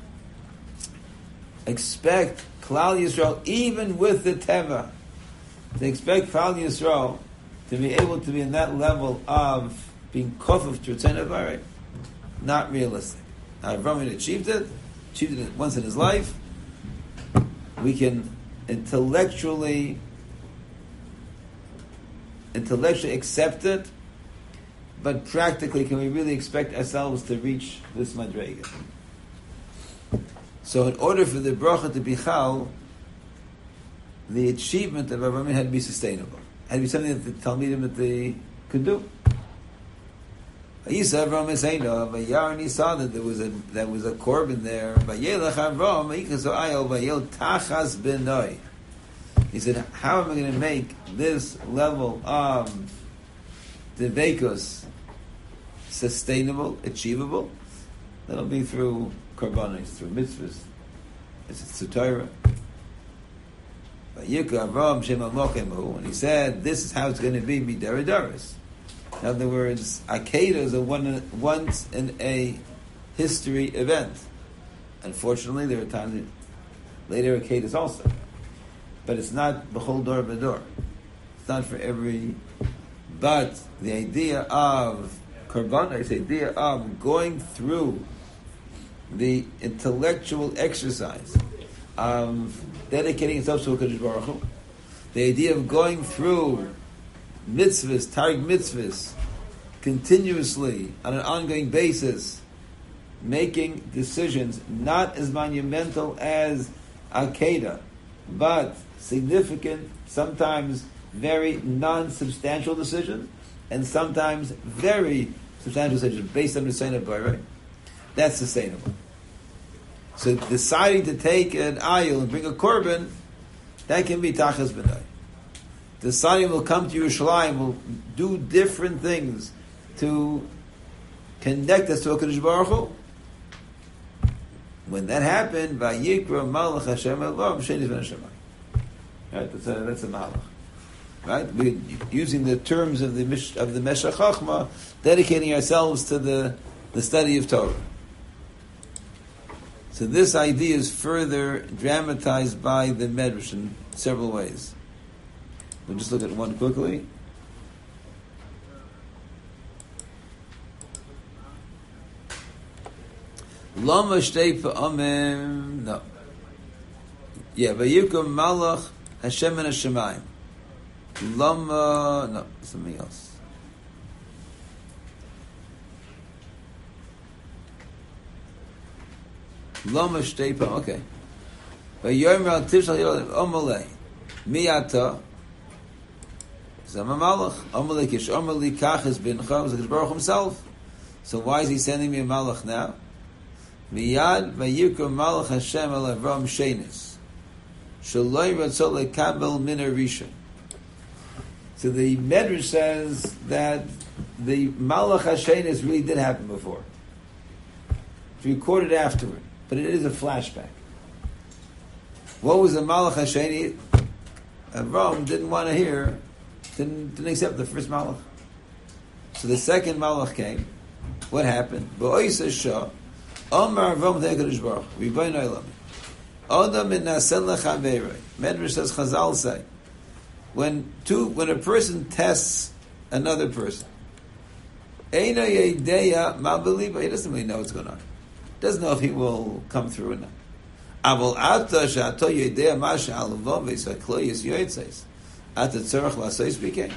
Speaker 1: expect Klal Yisrael, even with the Teva, to expect Klal Yisrael to be able to be in that level of being kofuf to Tzena Barek, not realistic. Now, Avraham achieved it, achieved it once in his life. We can intellectually intellectually accept it, but practically, can we really expect ourselves to reach this madrega? So, in order for the bracha to be chal, the achievement of Avraham had to be sustainable. It had to be something that the Talmidim that they could do. Yisa Avraham Esaino, Vayar, he saw that there was a that was a korban there. Vayelach Avraham, Ikaso Ayo, Vayel Tachas Benoi. He said, how am I going to make this level of devekos sustainable, achievable? That'll be through korbanos, through mitzvahs. It's a Torah. Vayikra Avraham Shema Mokemu, and he said, this is how it's going to be midaradoris. In other words, Akedah are one once in a history event. Unfortunately, there are times later Akedah also, but it's not b'chol dor b'dor. It's not for every. But the idea of korbanos, the idea of going through the intellectual exercise of dedicating yourself to HaKadosh Baruch Hu, the idea of going through mitzvahs, tarig mitzvahs, continuously, on an ongoing basis, making decisions not as monumental as Akedah, but significant, sometimes very non-substantial decisions, and sometimes very substantial decisions based on the Seinah Bayrei. That's sustainable. So deciding to take an ayil and bring a korban, that can be tachas b'nai. Deciding we'll come to Yerushalayim, will do different things to connect us to HaKadosh Baruch Hu. When that happened, Vayikra Malach Hashem Elohm Shenis Ben Hashemayim. Right, that's a, that's a malach. Right, we're using the terms of the Mish, of the Meshech Chochmah, dedicating ourselves to the the study of Torah. So this idea is further dramatized by the Medrash in several ways. We'll just look at one quickly. Lama shtei pa'amim. No. Yeah, vayukum malach Hashem and Hashemayim. Lama. No, something else. Lama shtei pa'amim. Okay. Vayomer al tishal yodim omalei miyata. Zama malach omalei kish omalei kachas bincha. Zakesh Baruch himself. So why is he sending me a malach now? Miyad vayikra malach Hashem el Avram shenis shaloi ratzot lekabel min harisha. So the Medrash says that the malach hashenis really did happen before. It's recorded afterward, but it is a flashback. What was the malach hasheni? Avram didn't want to hear, didn't, didn't accept the first malach. So the second malach came. What happened? Ba'oisa shah. Omar Avram Te'ekadosh Baruch Ribono Olam Adam Minasen Lechaverei. Medrash says, Chazal say, when two, when a person tests another person, Eino Yedeya Ma Beliba, he doesn't really know what's going on. Doesn't know if he will come through or not. Aval ata she'ato yedea masha alavo v'yisakloyis yoytzes. Ata tzarech l'asay speaking.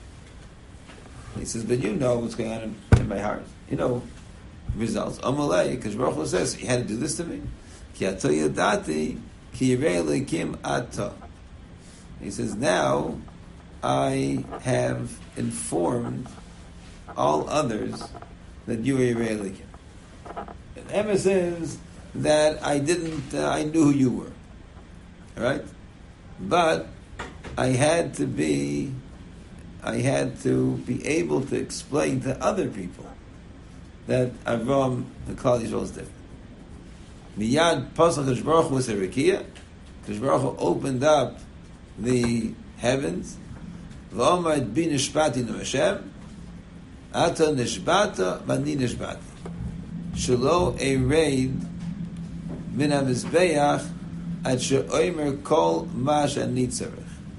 Speaker 1: He says, but you know what's going on in, in my heart. You know results. Amalei, because Baruch Hu says, you had to do this to me. Ki ato yedati ki yirei elikim ata. He says, now I have informed all others that you are yirei elikim. And emes is that I didn't, uh, I knew who you were. All right? But I had to be, I had to be able to explain to other people that Avram, the Klal Yisrael, is different. Miyad Pasach Kadosh Baruch Hu was a Rekiah. Kadosh Baruch Hu opened up the heavens. V'omad bi nishbati no Hashem. Ata nishbata v'ani nishbati. Shelo ereid min ha-mizbeach ad she'omer kol ma she'ani tzarech.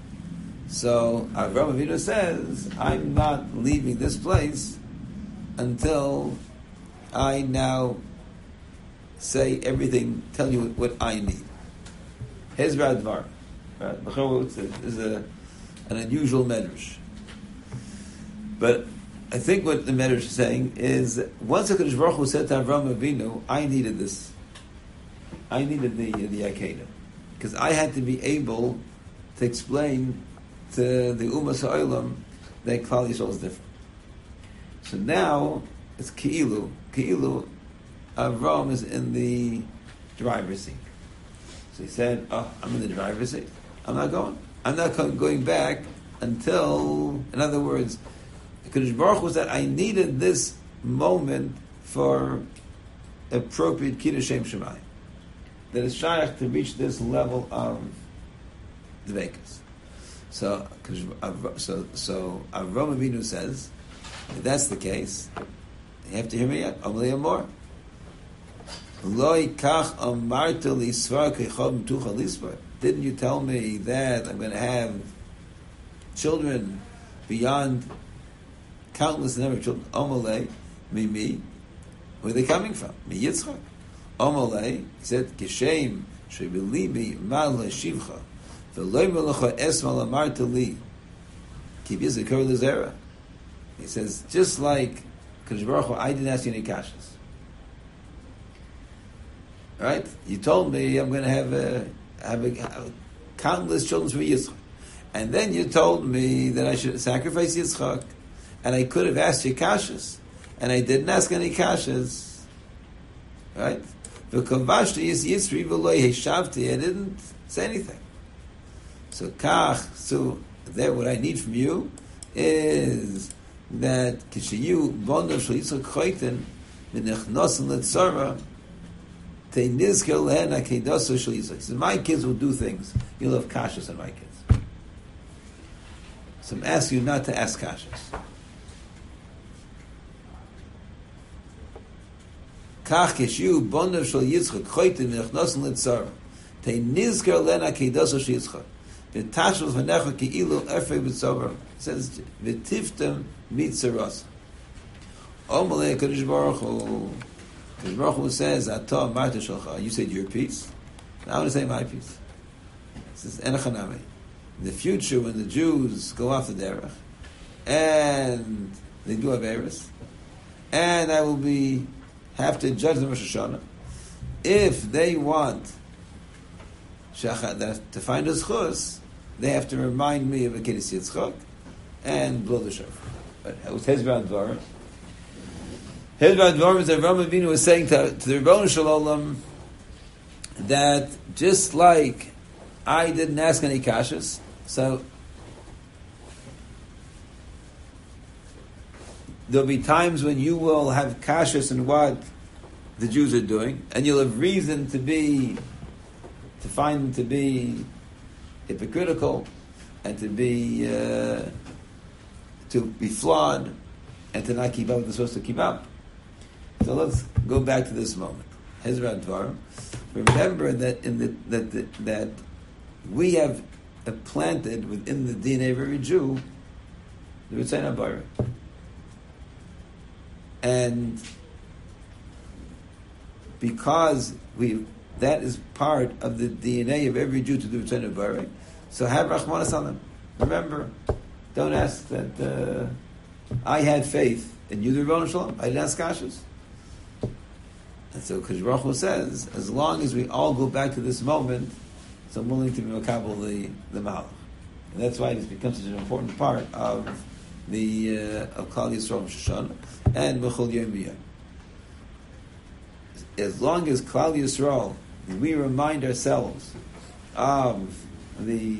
Speaker 1: So Avraham Avinu says, I'm not leaving this place until I now say everything, tell you what I need. Hezra Dvar. Right? Is a, an unusual medrash. But I think what the medrash is saying is, once the HaKadosh Baruch Hu said to Avraham Avinu, I needed this. I needed the the Akedah. Because I had to be able to explain to the Ummah Ha'olam that Klal Yisrael is different. So now, it's Ki'ilu. Ki'ilu, Avram is in the driver's seat. So he said, oh, I'm in the driver's seat. I'm not going. I'm not going back until, in other words, the Kadosh Baruch Hu said, I needed this moment for appropriate Kiddush Shem Shemayim. That is shaykh to reach this level of dveikus. So, so, so Avram Avinu says, if that's the case, you have to hear me yet. Amalei more. Didn't you tell me that I'm going to have children beyond countless number of children? Amalei, Mimi. Where are they coming from? Mi Yitzchak. Amalei, he said, Kishem, Shebelibi, Mal Shivcha. He says, just like Kadosh Baruch Hu, I didn't ask you any kashas. Right? You told me I'm going to have a, have a, have countless children for Yitzchak. And then you told me that I should sacrifice Yitzchak. And I could have asked you kashas. And I didn't ask any kashas. Right? I didn't say anything. So kach, so there what I need from you is that kishayu bondav shel Yitzchak choiten v'nechnosen letzara te'nizker lehen hakedaso shel Yitzchak. So my kids will do things. You'll have kashas on my kids. So I'm asking you not to ask kashas. Kach kishayu bondav shel Yitzchak choiten v'nechnosen letzara te'nizker lehen hakedaso shel Yitzchak. It says, "V'tiftem mitzaros." Omalei Kadosh Baruch Hu. Kadosh Baruch Hu says, "Atah marta shalcha." You said your piece. Now I want to say my piece. It says, "Enochanami." In the future, when the Jews go off the derech and they do averis, and I will be have to judge them Rosh Hashanah, if they want to find a zchus, they have to remind me of a Kiddush Yitzchak and blow the shofar. But it was Hezbollah Dvarim. Hezbollah Dvarim is that Avraham Avinu was saying to, to the Rebbeinu Shalom that just like I didn't ask any kashas, so there'll be times when you will have kashas in what the Jews are doing, and you'll have reason to be to find them to be hypocritical and to be uh, to be flawed and to not keep up what they're supposed to keep up. So let's go back to this moment. Hezra Dvarim. Remember that in the that the, that we have planted within the D N A of every Jew the Ritzayin HaBorei. And because we that is part of the D N A of every Jew to do Tzenu Barei. So have Rachmanas on them. Remember, don't ask that uh, I had faith in you, the Rebbeinu Shalom. I didn't ask Kashas. And so Kadosh Baruch Hu says, as long as we all go back to this moment, so I'm willing to be makabel the the Malach. And that's why this becomes such an important part of the uh, of Klal Yisrael Shoshana and B'chol Yom V'Yom. As long as Klal Yisrael, we remind ourselves of the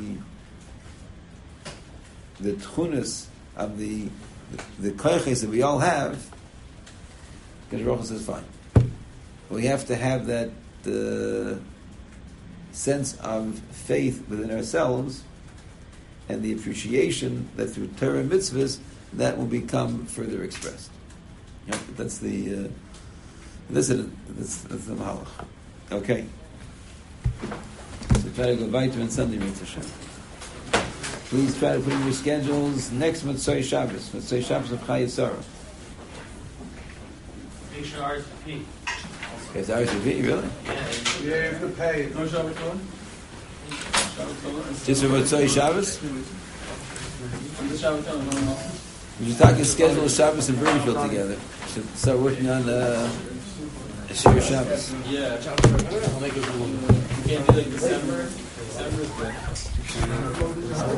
Speaker 1: the tchunas of the the koiches that we all have, Kadosh Baruch Hu says fine. We have to have that uh, sense of faith within ourselves and the appreciation that through Torah and mitzvahs that will become further expressed. Yep, that's the uh, this is that's, that's the mahalach. Okay. So try to go weiter on Sunday, Mitzvah Hashem. Please try to put in your schedules next Motzei Shabbos, Motzei Shabbos of Chai Yisara.
Speaker 2: Make sure ours repeat.
Speaker 1: Okay, it's R S V P, really?
Speaker 2: Yeah,
Speaker 3: Yeah, you have to pay. No Shabbat Shalom?
Speaker 1: Just for Motzei Shabbos?
Speaker 3: The Shabbat Shalom, no one else?
Speaker 1: We should talk and schedule Shabbos and Bernfield together. We should start working on uh, a Shir Shabbos.
Speaker 2: yeah. I'll make it. You can't do like December. December is good.